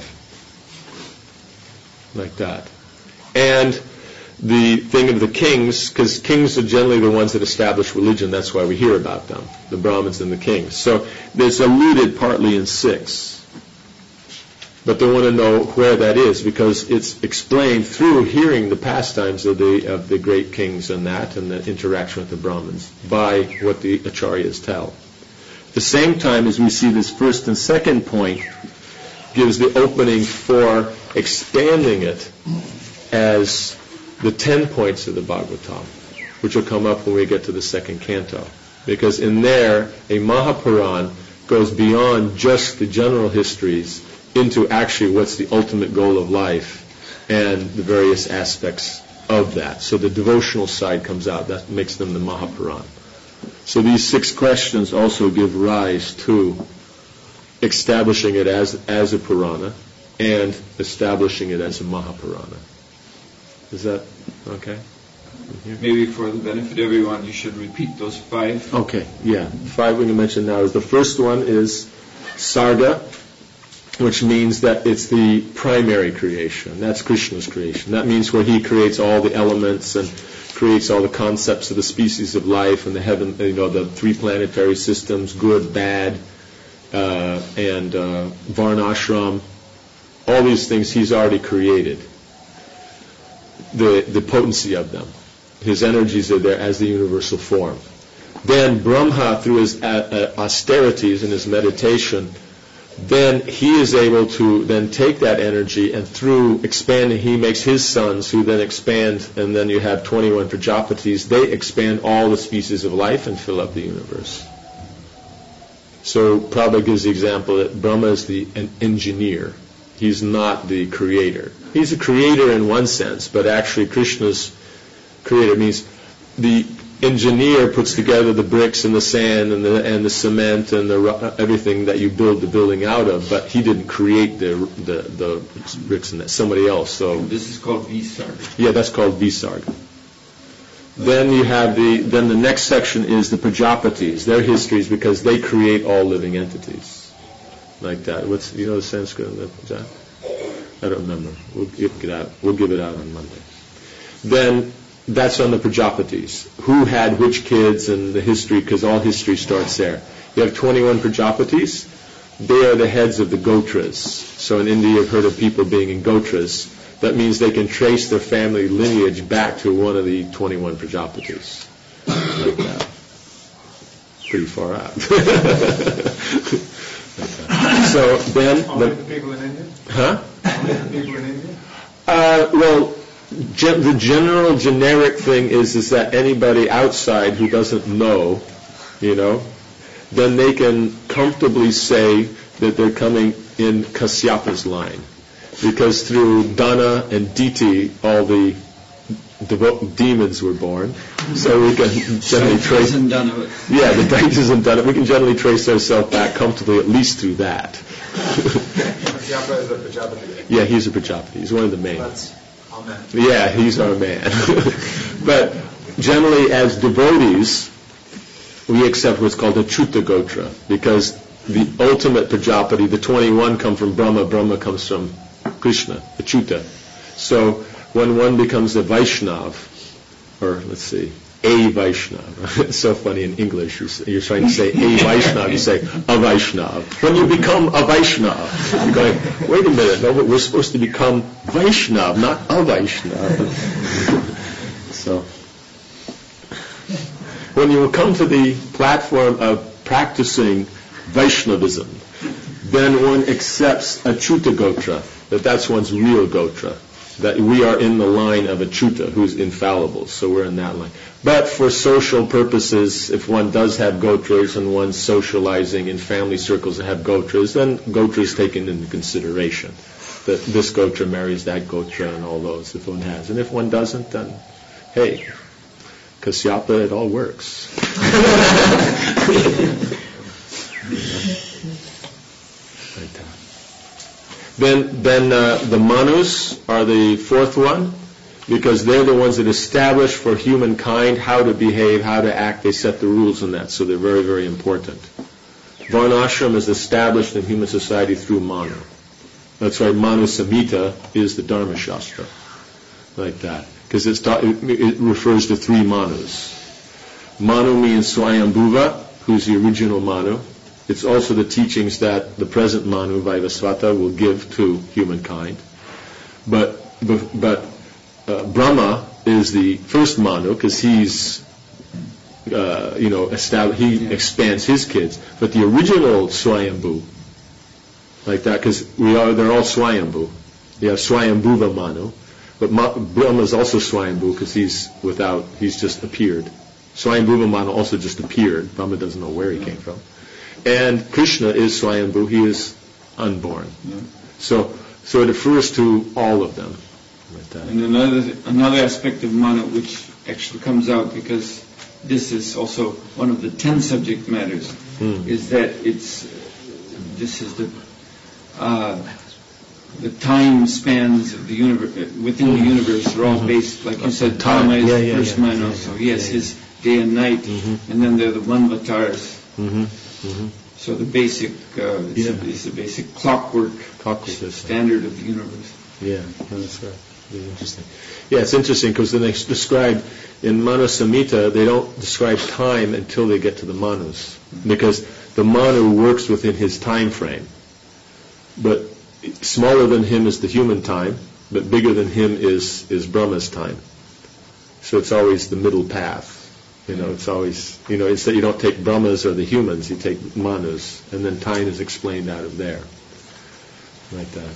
Like that. And the thing of the kings, because kings are generally the ones that establish religion, that's why we hear about them, the Brahmins and the kings. So there's alluded partly in six. But they want to know where that is, because it's explained through hearing the pastimes of the of the great kings and that, and the interaction with the Brahmins, by what the acharyas tell. At the same time as we see this first and second point gives the opening for expanding it as the ten points of the Bhagavatam, which will come up when we get to the second canto. Because in there, a Mahapuran goes beyond just the general histories into actually what's the ultimate goal of life and the various aspects of that. So the devotional side comes out. That makes them the Mahapuran. So these six questions also give rise to establishing it as, as a Purana and establishing it as a Mahapurana. Is that okay? Maybe for the benefit of everyone, you should repeat those five. Okay, yeah. Five we can mention now is the first one is Sarga, which means that it's the primary creation. That's Krishna's creation. That means where he creates all the elements and creates all the concepts of the species of life and the heaven, you know, the three planetary systems, good, bad, uh, and uh, Varnashram. All these things he's already created. The the potency of them. His energies are there as the universal form. Then Brahma, through his uh, uh, austerities and his meditation, then he is able to then take that energy and through expanding, he makes his sons who then expand, and then you have twenty-one Prajapatis. They expand all the species of life and fill up the universe. So Prabhupada gives the example that Brahma is the an engineer. He's not the creator. He's a creator in one sense, but actually Krishna's creator means the engineer puts together the bricks and the sand and the and the cement and the uh, everything that you build the building out of, but he didn't create the the, the bricks and that. Somebody else. So this is called Visarga. Yeah, that's called Visarga. Then you have the then the next section is the Prajapatis, their histories, because they create all living entities. Like that. What's you know the Sanskrit in the Prajap? I don't remember. We'll give it out. We'll give it out on Monday. Then that's on the Prajapatis. Who had which kids and the history, because all history starts there. You have twenty-one Prajapatis. They are the heads of the Gotras. So in India you've heard of people being in Gotras. That means they can trace their family lineage back to one of the twenty-one Prajapatis. Like that. Pretty far out. So then... Only the, the people in India? Huh? Only the people in India? Uh, well, gen- the general generic thing is is that anybody outside who doesn't know, you know, then they can comfortably say that they're coming in Kasyapa's line. Because through Dana and Diti, all the devo- demons were born. So we can generally trace. and done it. Yeah, the Daitas and done it. We can generally trace ourselves back comfortably, at least through that. Kasyapa is a Prajapati. Yeah, he's a Prajapati. He's one of the main. That's Amen. Yeah, he's our man. But generally, as devotees, we accept what's called a Chuta Gotra, because the ultimate Prajapati, the twenty-one, come from Brahma. Brahma comes from Krishna, the Chuta. So when one becomes a Vaishnav, or let's see, a Vaishnav. It's so funny in English. You're trying to say a Vaishnav, you say a Vaishnav. When you become a Vaishnav, you're going, wait a minute, no, we're supposed to become Vaishnav, not a Vaishnav. So, when you come to the platform of practicing Vaishnavism, then one accepts a Chuta Gotra, that that's one's real Gotra. That we are in the line of a Chuta who's infallible, so we're in that line. But for social purposes, if one does have Gotras and one's socializing in family circles that have Gotras, then Gotra is taken into consideration. That this Gotra marries that Gotra and all those, if one has. And if one doesn't, then, hey, Kasyapa, it all works. Then, then uh, the Manus are the fourth one, because they're the ones that establish for humankind how to behave, how to act. They set the rules in that, so they're very, very important. Varnashram is established in human society through Manu. That's why Manu Samhita is the Dharma Shastra, like that, because it's ta- it, it refers to three Manus. Manu means Swayambhuva, who's the original Manu. It's also the teachings that the present Manu, Vaivasvata, will give to humankind. But but uh, Brahma is the first Manu, because he's, uh, you know, estab- he yeah. expands his kids. But the original Swayambhu, like that, because we are, they're all Swayambhu. You have Swayambhuva Manu, but Ma- Brahma is also Swayambhu, because he's without, he's just appeared. Swayambhuva Manu also just appeared. Brahma doesn't know where he came from. And Krishna is Swayambhu, he is unborn. Yeah. So so it refers to all of them. Like that. And another another aspect of Manu, which actually comes out, because this is also one of the ten subject matters, hmm. is that it's this is the uh, the time spans of the universe within the universe are all mm-hmm. based, like you said, Dharma is yeah, the yeah, first yeah, man yeah, also. yeah, He has yeah, his day and night, mm-hmm. and then there are the Manvatars. Mm-hmm. Mm-hmm. So the basic, uh, it's, yeah. a, it's a basic clockwork, clockwork standard of the universe. Yeah, that's right. Really interesting. Yeah, it's interesting because then they describe in Manu Samhita, they don't describe time until they get to the Manus, because the Manu works within his time frame. But smaller than him is the human time, but bigger than him is is Brahma's time. So it's always the middle path. You know, it's always, you know, it's that you don't take Brahmas or the humans, you take Manus, and then time is explained out of there. Like that.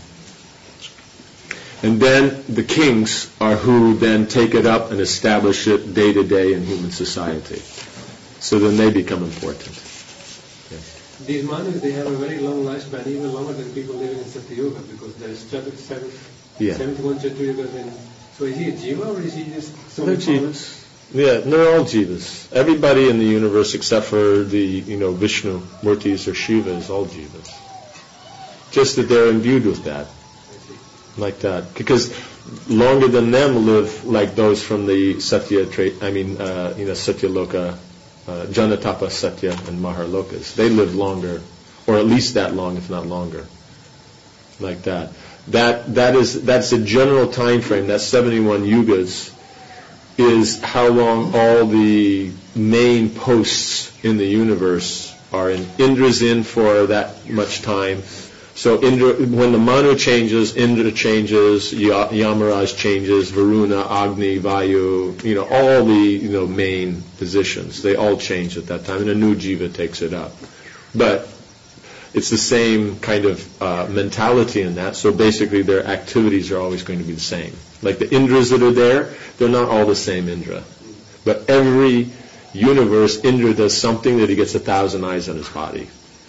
And then the kings are who then take it up and establish it day to day in human society. So then they become important. Yeah. These Manus, they have a very long lifespan, even longer than people living in Satyuga, because there's seven, yeah. seventy-one Chaturyagas. And so is he a jiva, or is he just some They're jivas. Yeah, they're all jivas. Everybody in the universe except for the, you know, Vishnu, Murtis or Shiva is all jivas. Just that they're imbued with that. Like that. Because longer than them live like those from the Satya, tra- I mean, uh, you know, Satya Loka, uh, Janatapa Satya and Maharlokas. They live longer, or at least that long, if not longer. Like that. That, that is, that's a general time frame. That's seventy-one yugas. Is how long all the main posts in the universe are in. Indra's in for that much time. So Indra, when the Manu changes, Indra changes, Yamaraj changes, Varuna, Agni, Vayu, you know, all the, you know, main positions. They all change at that time, and a new jiva takes it up. But it's the same kind of uh, mentality in that. So basically their activities are always going to be the same. Like the Indras that are there, they're not all the same Indra. But every universe, Indra does something that he gets a thousand eyes on his body.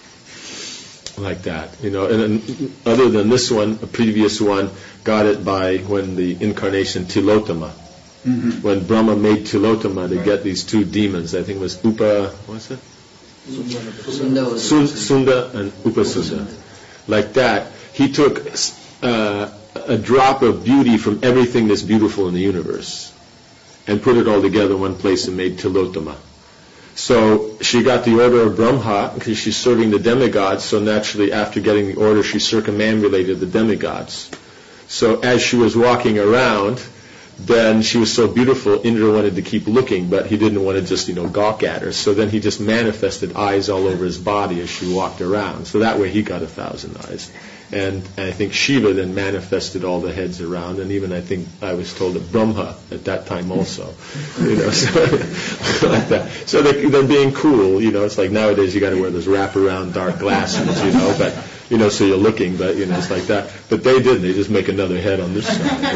Like that. You know, and then, other than this one, a previous one got it by when the incarnation Tilotama Mm-hmm. When Brahma made Tilotama to get these two demons, I think it was Upa, what's it? Sunda was Sun- Sunda and Upasunda. Like that, he took uh, a drop of beauty from everything that's beautiful in the universe and put it all together in one place and made Tilotama. So she got the order of Brahma because she's serving the demigods, so naturally after getting the order she circumambulated the demigods. So as she was walking around, then she was so beautiful, Indra wanted to keep looking, but he didn't want to just, you know, gawk at her. So then he just manifested eyes all over his body as she walked around. So that way he got a thousand eyes. And, and I think Shiva then manifested all the heads around, and even I think I was told that Brahma at that time also, you know, so like that. So they're, they're being cool, you know. It's like nowadays you got to wear those wraparound dark glasses, you know, but you know, so you're looking, but you know, it's like that. But they didn't. They just make another head on this side.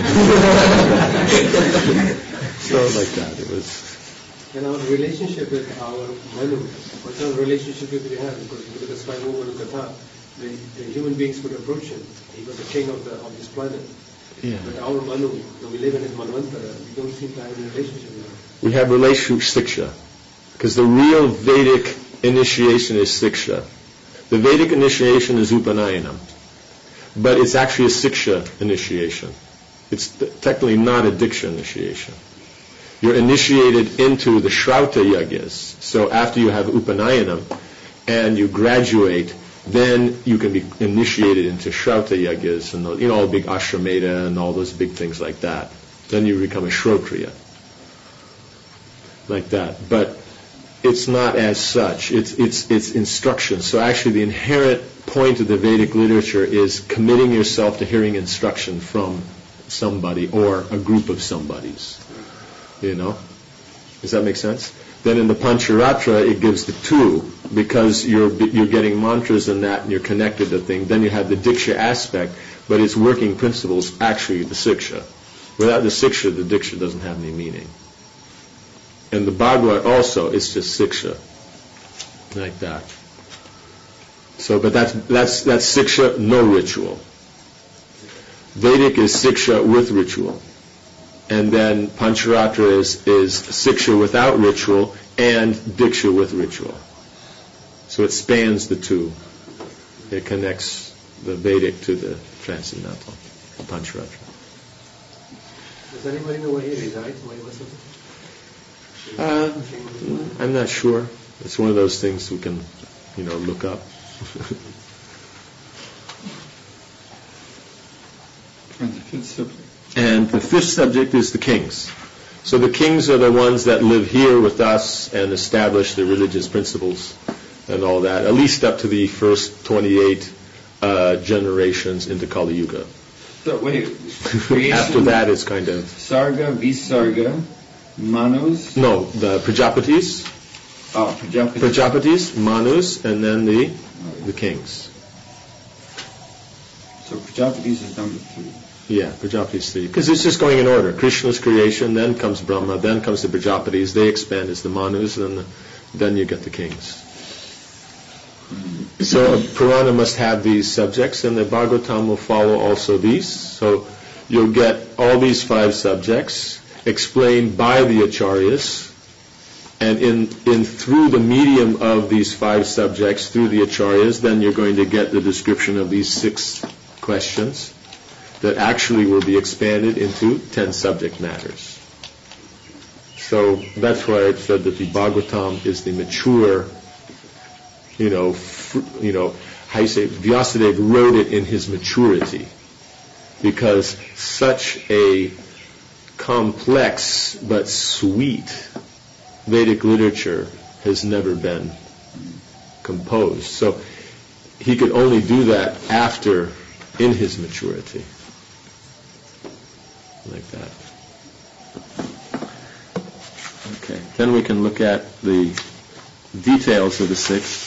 So like that, it was. And our relationship with our Manu, what kind of relationship do we have? Because if you look at Swayambhu Manu Katha, the, the human beings would approach him. He was the king of the of this planet. Yeah. But our Manu, when we live in his Manvantara, we don't seem to have any relationship with him. We have relationship siksha, because the real Vedic initiation is siksha. The Vedic initiation is Upanayanam, but it's actually a siksha initiation. It's technically not a diksha initiation. You're initiated into the Shrauta Yagyas. So after you have Upanayanam and you graduate, then you can be initiated into Shrauta Yagyas and you know all big Ashrameda and all those big things like that. Then you become a Shrotriya. Like that. But it's not as such. It's it's it's instruction. So actually the inherent point of the Vedic literature is committing yourself to hearing instruction from somebody or a group of somebodies. You know? Does that make sense? Then in the Pancharatra it gives the two, because you're you're getting mantras and that and you're connected to things. Then you have the Diksha aspect, but its working principles actually the Siksha. Without the Siksha, the Diksha doesn't have any meaning. And the Bhagavad also, it's just Siksha. Like that. So, but that's that's that's Siksha, no ritual. Vedic is Siksha with ritual. And then Pancharatra is, is Siksha without ritual and Diksha with ritual. So it spans the two. It connects the Vedic to the transcendental, the Pancharatra. Does anybody know where he resides? Where he was? Uh, I'm not sure. It's one of those things we can, you know, look up. And the fifth subject. And the fifth subject is the kings. So the kings are the ones that live here with us and establish the religious principles and all that, at least up to the first twenty-eight uh, generations into Kali Yuga. So wait, creation, after that it's kind of... Sarga, Visarga, Manus? No, the Prajapatis. Oh, Prajapatis. Prajapatis, Manus, and then the the kings. So Prajapatis is number three. Yeah, Prajapatis three. Because it's just going in order. Krishna's creation, then comes Brahma, then comes the Prajapatis, they expand as the Manus, and then you get the kings. So a Purana must have these subjects, and the Bhagavatam will follow also these. So you'll get all these five subjects explained by the Acharyas, and in, in through the medium of these five subjects, through the Acharyas, then you're going to get the description of these six questions that actually will be expanded into ten subject matters. So that's why I said that the Bhagavatam is the mature, you know, fr- you know, how you say, Vyasadeva wrote it in his maturity, because such a complex but sweet Vedic literature has never been composed. So he could only do that after, in his maturity. Like that. Okay. Then we can look at the details of the six,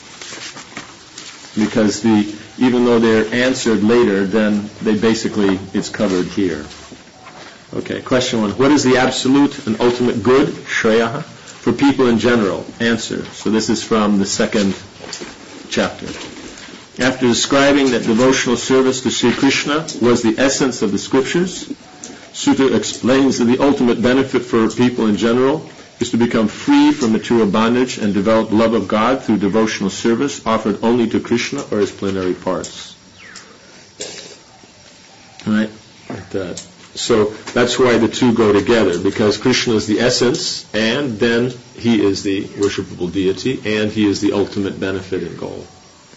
because the even though they're answered later, then they basically it's covered here. Okay. Question one: what is the absolute and ultimate good, Shreya, for people in general? Answer. So this is from the second chapter. After describing that devotional service to Sri Krishna was the essence of the scriptures, Sutta explains that the ultimate benefit for people in general is to become free from material bondage and develop love of God through devotional service offered only to Krishna or his plenary parts. Right? Like that. So that's why the two go together, because Krishna is the essence, and then he is the worshipable deity, and he is the ultimate benefit and goal.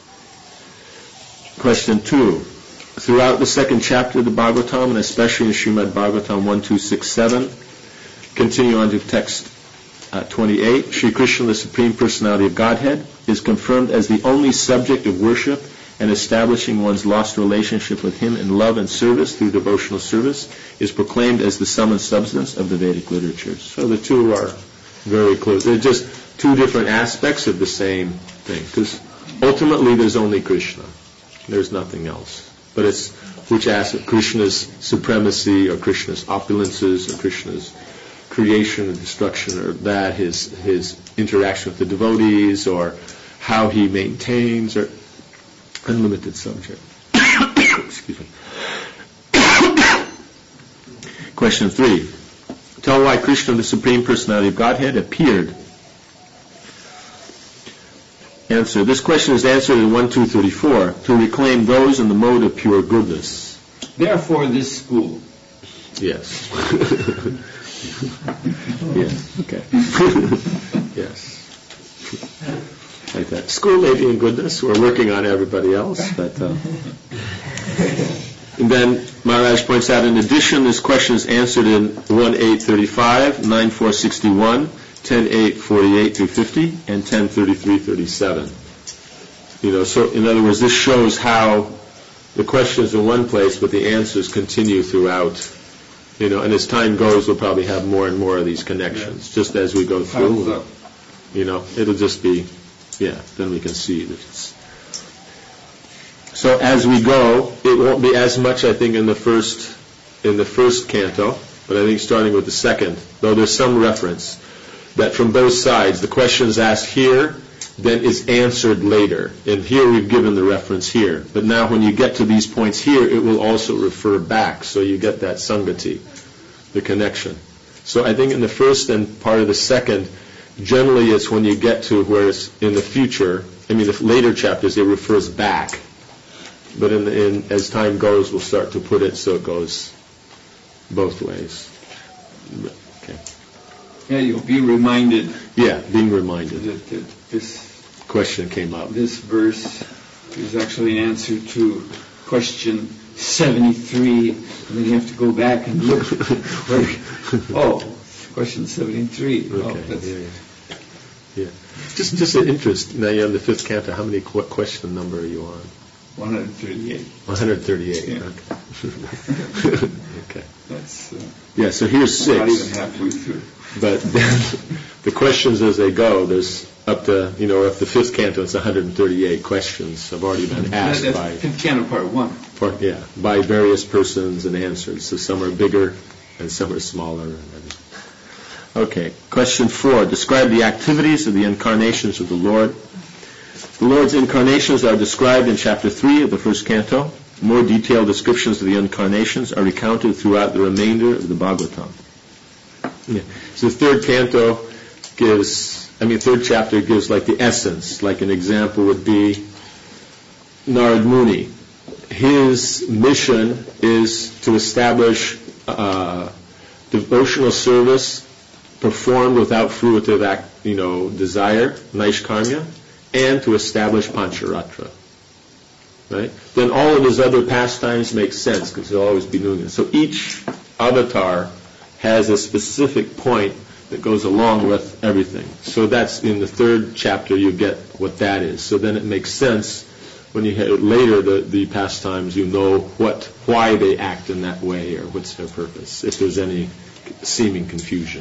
Question two. Throughout the second chapter of the Bhagavatam, and especially in Srimad Bhagavatam one, two, six, seven, continue on to text uh, twenty-eight, Sri Krishna, the Supreme Personality of Godhead, is confirmed as the only subject of worship, and establishing one's lost relationship with him in love and service through devotional service is proclaimed as the sum and substance of the Vedic literatures. So the two are very close. They're just two different aspects of the same thing, because ultimately there's only Krishna. There's nothing else. But it's which aspect, Krishna's supremacy, or Krishna's opulences, or Krishna's creation and destruction, or that, his his interaction with the devotees, or how he maintains, or unlimited subject. Excuse me. Question three. Tell why Krishna, the Supreme Personality of Godhead, appeared. Answer. This question is answered in one two thirty-four, to reclaim those in the mode of pure goodness. Therefore, this school. Yes. Yes. Okay. Yes. Like that. School may be in goodness. We're working on everybody else, but. Uh, and then Maharaj points out, in addition, this question is answered in one eight thirty-five, nine four sixty-one, ten eight forty-eight through fifty, and ten thirty-three thirty-seven. You know, so in other words, this shows how the questions in one place, but the answers continue throughout. You know, and as time goes, we'll probably have more and more of these connections, just as we go through. You know, it'll just be, yeah. Then we can see that it's. So as we go, it won't be as much, I think, in the first in the first canto, but I think starting with the second, though there's some reference that from both sides, the question is asked here, then is answered later. And here we've given the reference here. But now when you get to these points here, it will also refer back, so you get that sangati, the connection. So I think in the first and part of the second, generally it's when you get to where it's in the future, I mean the later chapters, it refers back. But in, the, in as time goes, we'll start to put it so it goes both ways. Okay. Yeah, you'll be reminded. Yeah, being reminded. That, that this question came up. This verse is actually an answer to question seventy-three, and then you have to go back and look. Where, oh, question seventy-three. Okay. Oh, that's, yeah, yeah. yeah. Just, just an interest. Now you're on the fifth canto. How many qu- question number are you on? one hundred thirty-eight. one hundred thirty-eight. Yeah. Okay. Okay. That's uh, yeah. So here's six. not even halfway through. But then the questions as they go, there's up to, you know, if the fifth canto, it's one hundred thirty-eight questions have already been asked that, by, fifth canto part one. part, yeah, by various persons and answered. So some are bigger and some are smaller. And everything. Okay, question four. Describe the activities of the incarnations of the Lord. The Lord's incarnations are described in chapter three of the first canto. More detailed descriptions of the incarnations are recounted throughout the remainder of the Bhagavatam. Yeah. So the third canto gives, I mean, third chapter gives like the essence. Like an example would be Narad Muni. His mission is to establish uh, devotional service performed without fruitive act, you know, desire, naishkarmya, and to establish Pancharatra. Right? Then all of his other pastimes make sense because he'll always be doing it. So each avatar has a specific point that goes along with everything. So that's in the third chapter you get what that is. So then it makes sense when you hear later the, the pastimes, you know what, why they act in that way or what's their purpose, if there's any seeming confusion.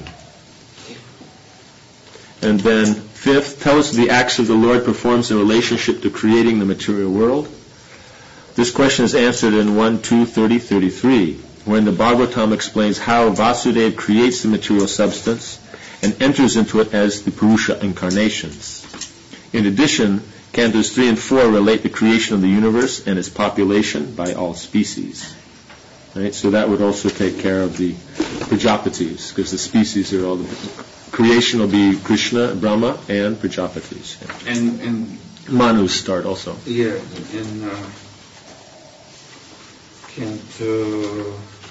And then fifth, tell us the acts of the Lord performs in relationship to creating the material world. This question is answered in one, two, thirty, thirty-three, wherein the Bhagavatam explains how Vasudeva creates the material substance and enters into it as the Purusha incarnations. In addition, cantos three and four relate the creation of the universe and its population by all species. Right? So that would also take care of the Prajapatis, because the species are all the creation will be Krishna, Brahma, and Prajapatis. Yeah. And and Manus start also. Yeah, in uh, Canto.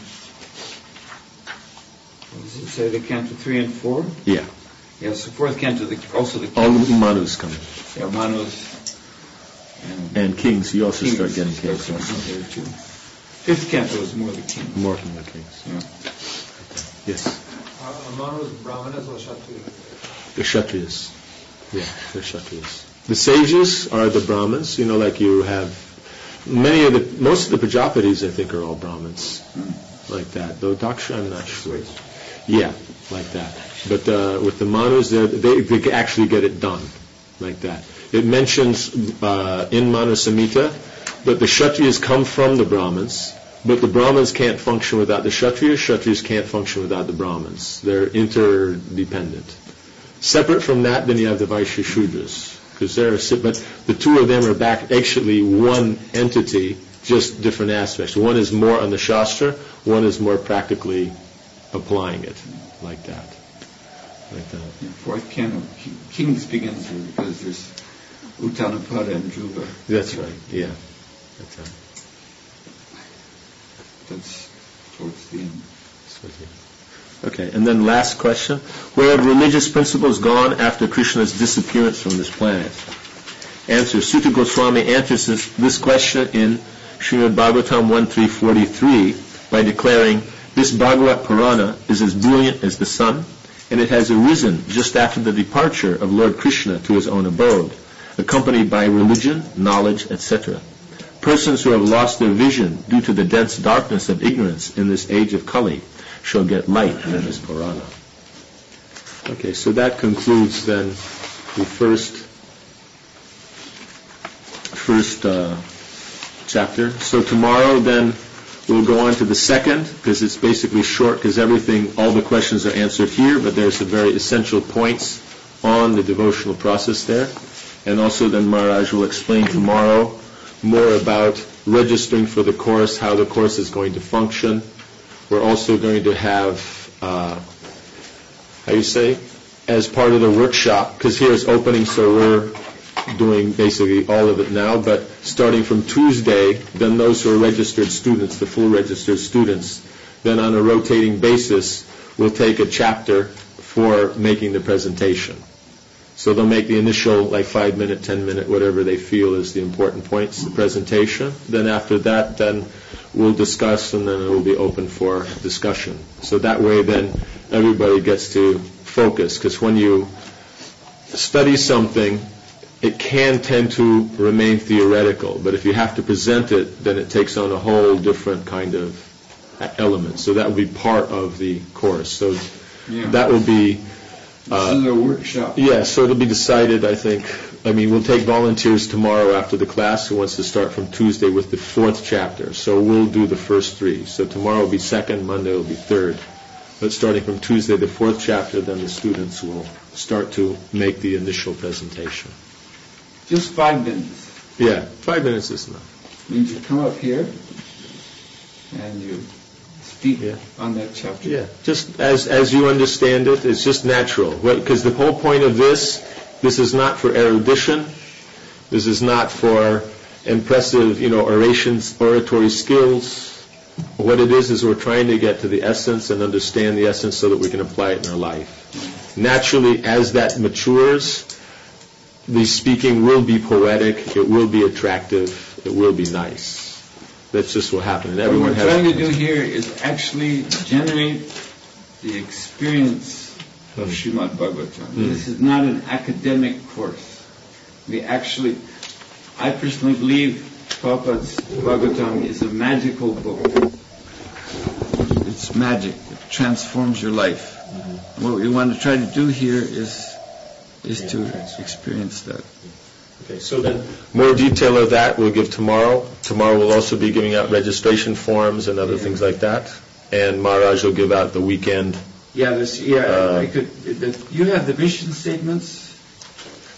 What does it say? The Canto three and four. Yeah. Yeah. So fourth Canto, the, also the kings. All the Manus come. Yeah, Manus. And, and kings. You also kings start getting kings. Start there too. Fifth Canto is more the kings. More from the kings. Yeah. Yes. Are Manus Brahmanas or Kshatriyas? The Kshatriyas. Yeah, the Kshatriyas. The sages are the Brahmins. You know, like you have many of the, most of the Prajapatis, I think, are all Brahmins. Mm. Like that. Though Daksha, I'm not sure. Yeah, like that. But uh, with the Manus, they, they actually get it done. Like that. It mentions uh, in Manu Samhita that the Kshatriyas come from the Brahmins, but the Brahmins can't function without the Kshatriyas, Kshatriyas can't function without the Brahmins. They're interdependent. Separate from that, then you have the Vaishya Shudras. Because they're, but the two of them are back actually one entity, just different aspects. One is more on the Shastra, one is more practically applying it, like that. Like that. The fourth Canto, Kings begins here because there's Uttanapada and Dhruva. That's right, yeah. That's right. That's towards the end. Okay, and then last question. Where have religious principles gone after Krishna's disappearance from this planet? Answer. Sutta Goswami answers this, this question in Srimad Bhagavatam one three forty-three by declaring, this Bhagavat Purana is as brilliant as the sun, and it has arisen just after the departure of Lord Krishna to his own abode, accompanied by religion, knowledge, et cetera. Persons who have lost their vision due to the dense darkness of ignorance in this age of Kali shall get light from this Purana. Okay, so that concludes then the first first uh, chapter. So tomorrow then we'll go on to the second, because it's basically short, because everything, all the questions are answered here, but there's some very essential points on the devotional process there. And also then Maharaj will explain tomorrow more about registering for the course, how the course is going to function. We're also going to have, uh, how you say, as part of the workshop, because here it's opening, so we're doing basically all of it now, but starting from Tuesday, then those who are registered students, the full registered students, then on a rotating basis, will take a chapter for making the presentation. So they'll make the initial, like five minute, ten minute, whatever they feel is the important points, the presentation. Then after that, then we'll discuss, and then it will be open for discussion. So that way then everybody gets to focus, because when you study something, it can tend to remain theoretical, but if you have to present it, then it takes on a whole different kind of element. So that will be part of the course. So yeah. That will be Uh, this is a workshop. Yeah, so it'll be decided, I think. I mean, we'll take volunteers tomorrow after the class who wants to start from Tuesday with the fourth chapter. So we'll do the first three. So tomorrow will be second, Monday will be third. But starting from Tuesday, the fourth chapter, then the students will start to make the initial presentation. Just five minutes. Yeah, five minutes is enough. Means you come up here and you speak yeah. on that chapter. Yeah, just as as you understand it, it's just natural. Because the whole point of this, this is not for erudition. This is not for impressive, you know, orations, oratory skills. What it is is we're trying to get to the essence and understand the essence so that we can apply it in our life. Naturally, as that matures, the speaking will be poetic, it will be attractive, it will be nice. That's just what happened. And everyone what we're has trying to do here is actually generate the experience of mm. Srimad Bhagavatam. Mm. This is not an academic course. We actually, I personally believe Prabhupada's Bhagavatam is a magical book. It's magic. It transforms your life. Mm-hmm. What we want to try to do here is is yeah, to experience that. Okay, so then more detail of that we'll give tomorrow. Tomorrow we'll also be giving out registration forms and other yeah. things like that. And Maharaj will give out the weekend. Yeah, this, yeah. Uh, I could. The, you have the mission statements,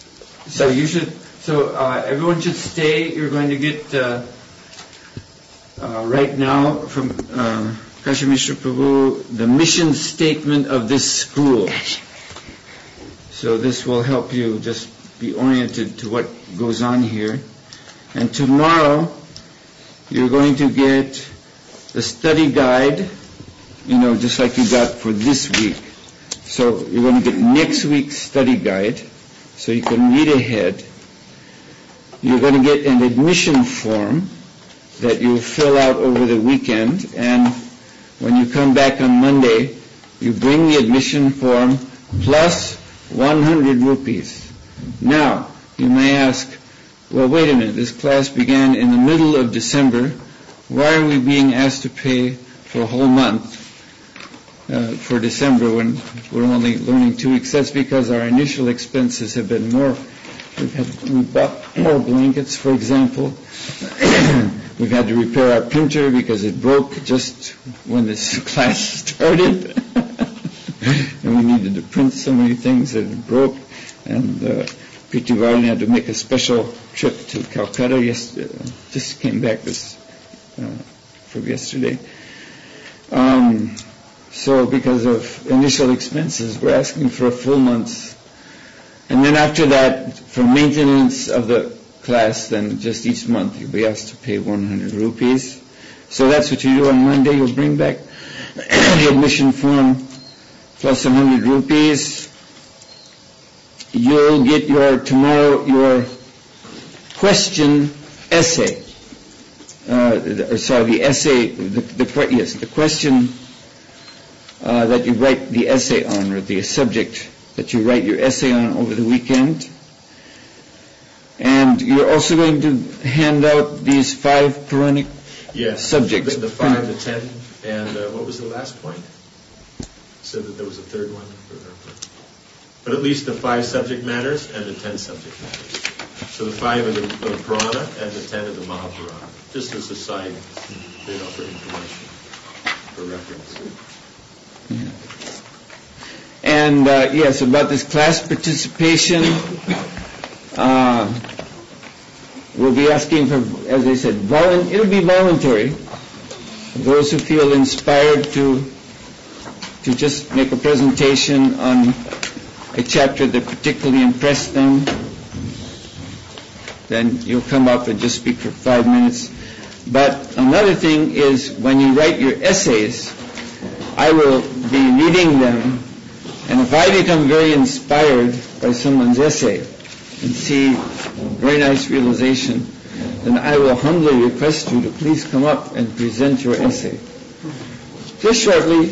so you should. So uh, everyone should stay. You're going to get uh, uh, right now from uh, Kashi Mishra Prabhu, the mission statement of this school. So this will help you just be oriented to what goes on here. And tomorrow, you're going to get the study guide, you know, just like you got for this week. So you're going to get next week's study guide, so you can read ahead. You're going to get an admission form that you fill out over the weekend, and when you come back on Monday, you bring the admission form plus one hundred rupees. Now, you may ask, well, wait a minute, this class began in the middle of December. Why are we being asked to pay for a whole month uh, for December when we're only learning two weeks? That's because our initial expenses have been more. We've had, we bought more blankets, for example. We've had to repair our printer because it broke just when this class started. And we needed to print so many things that it broke. And uh, Preeti Varden had to make a special trip to Calcutta. Yes, uh, just came back this uh, from yesterday. Um, so because of initial expenses, we're asking for a full month's. And then after that, for maintenance of the class, then just each month you'll be asked to pay one hundred rupees. So that's what you do on Monday. You'll bring back the admission form plus one hundred rupees. You'll get your, tomorrow, your question essay. Uh, or sorry, the essay, the, the yes, the question uh, that you write the essay on, or the subject that you write your essay on over the weekend. And you're also going to hand out these five Puranic yes, subjects. The, the five, the ten, and uh, what was the last point? So that there was a third one. But at least the five subject matters and the ten subject matters. So the five are the, the Purana and the ten are the Mahapurana. Just as a side, you know, for information, for reference. Yeah. And uh, yes, about this class participation, uh, we'll be asking for, as I said, volu- it'll be voluntary. Those who feel inspired to to just make a presentation on a chapter that particularly impressed them, then you'll come up and just speak for five minutes. But another thing is, when you write your essays, I will be reading them. And if I become very inspired by someone's essay and see very nice realization, then I will humbly request you to please come up and present your essay. Just shortly.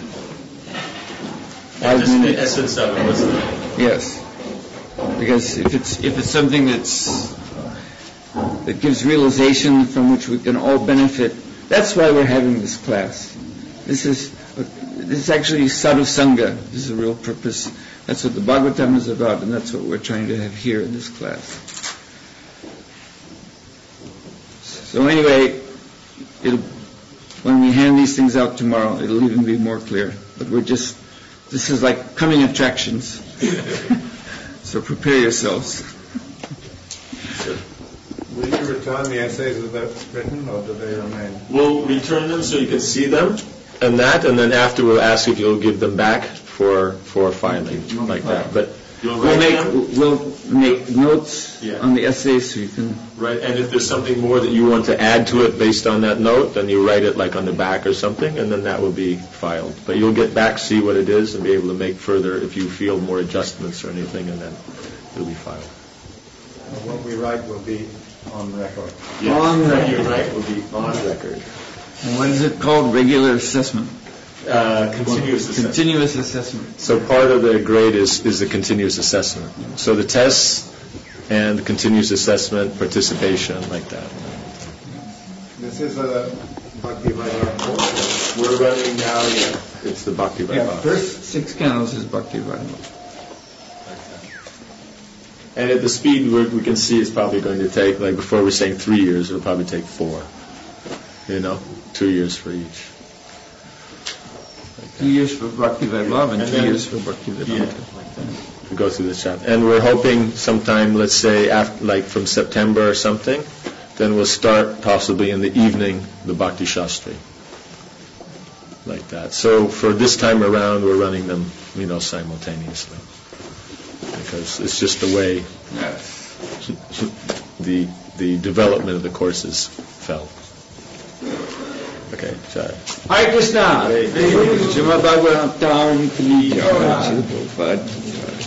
And just the essence of it, wasn't it? Yes. Because if it's if it's something that's that gives realization from which we can all benefit, that's why we're having this class. This is This is actually sadhu sangha. This is the real purpose. That's what the Bhagavatam is about, and that's what we're trying to have here in this class. So anyway, it'll, when we hand these things out tomorrow, it'll even be more clear. But we're just, this is like coming attractions. So prepare yourselves. Will you return the essays that they're written, or do they remain? We'll return them so you can see them. And that, and then after we'll ask if you'll give them back for for filing, like that. But you'll we'll make them? we'll make notes yeah. on the essays so you can. Right, and if there's something more that you want to add to it based on that note, then you write it like on the back or something, and then that will be filed. But you'll get back, see what it is, and be able to make further if you feel more adjustments or anything, and then it'll be filed. What we write will be on record. Yes. On what record. you write will be on record. And what is it called? Regular assessment. Uh, continuous assessment. Continuous assessment. So part of the grade is, is the continuous assessment. So the tests and the continuous assessment, participation, like that. This is a Bhakti Vaidya course. We're running now, yeah, it's the Bhakti Vaidya. Yeah, first six canals is Bhakti Vaidya. And at the speed we we can see it's probably going to take, like before we were saying three years, it'll probably take four. You know, two years for each. Two years for Bhakti Vaibhav and, and two then, years for Bhakti Vedanta. Yeah, like that. To go through the chapter. And we're hoping sometime, let's say, after, like from September or something, then we'll start possibly in the evening the Bhakti Shastri. Like that. So for this time around, we're running them, you know, simultaneously. Because it's just the way the the development of the courses fell. Okay, sorry. Hare Krishna. Srimad Bhagavatam Ki Jai.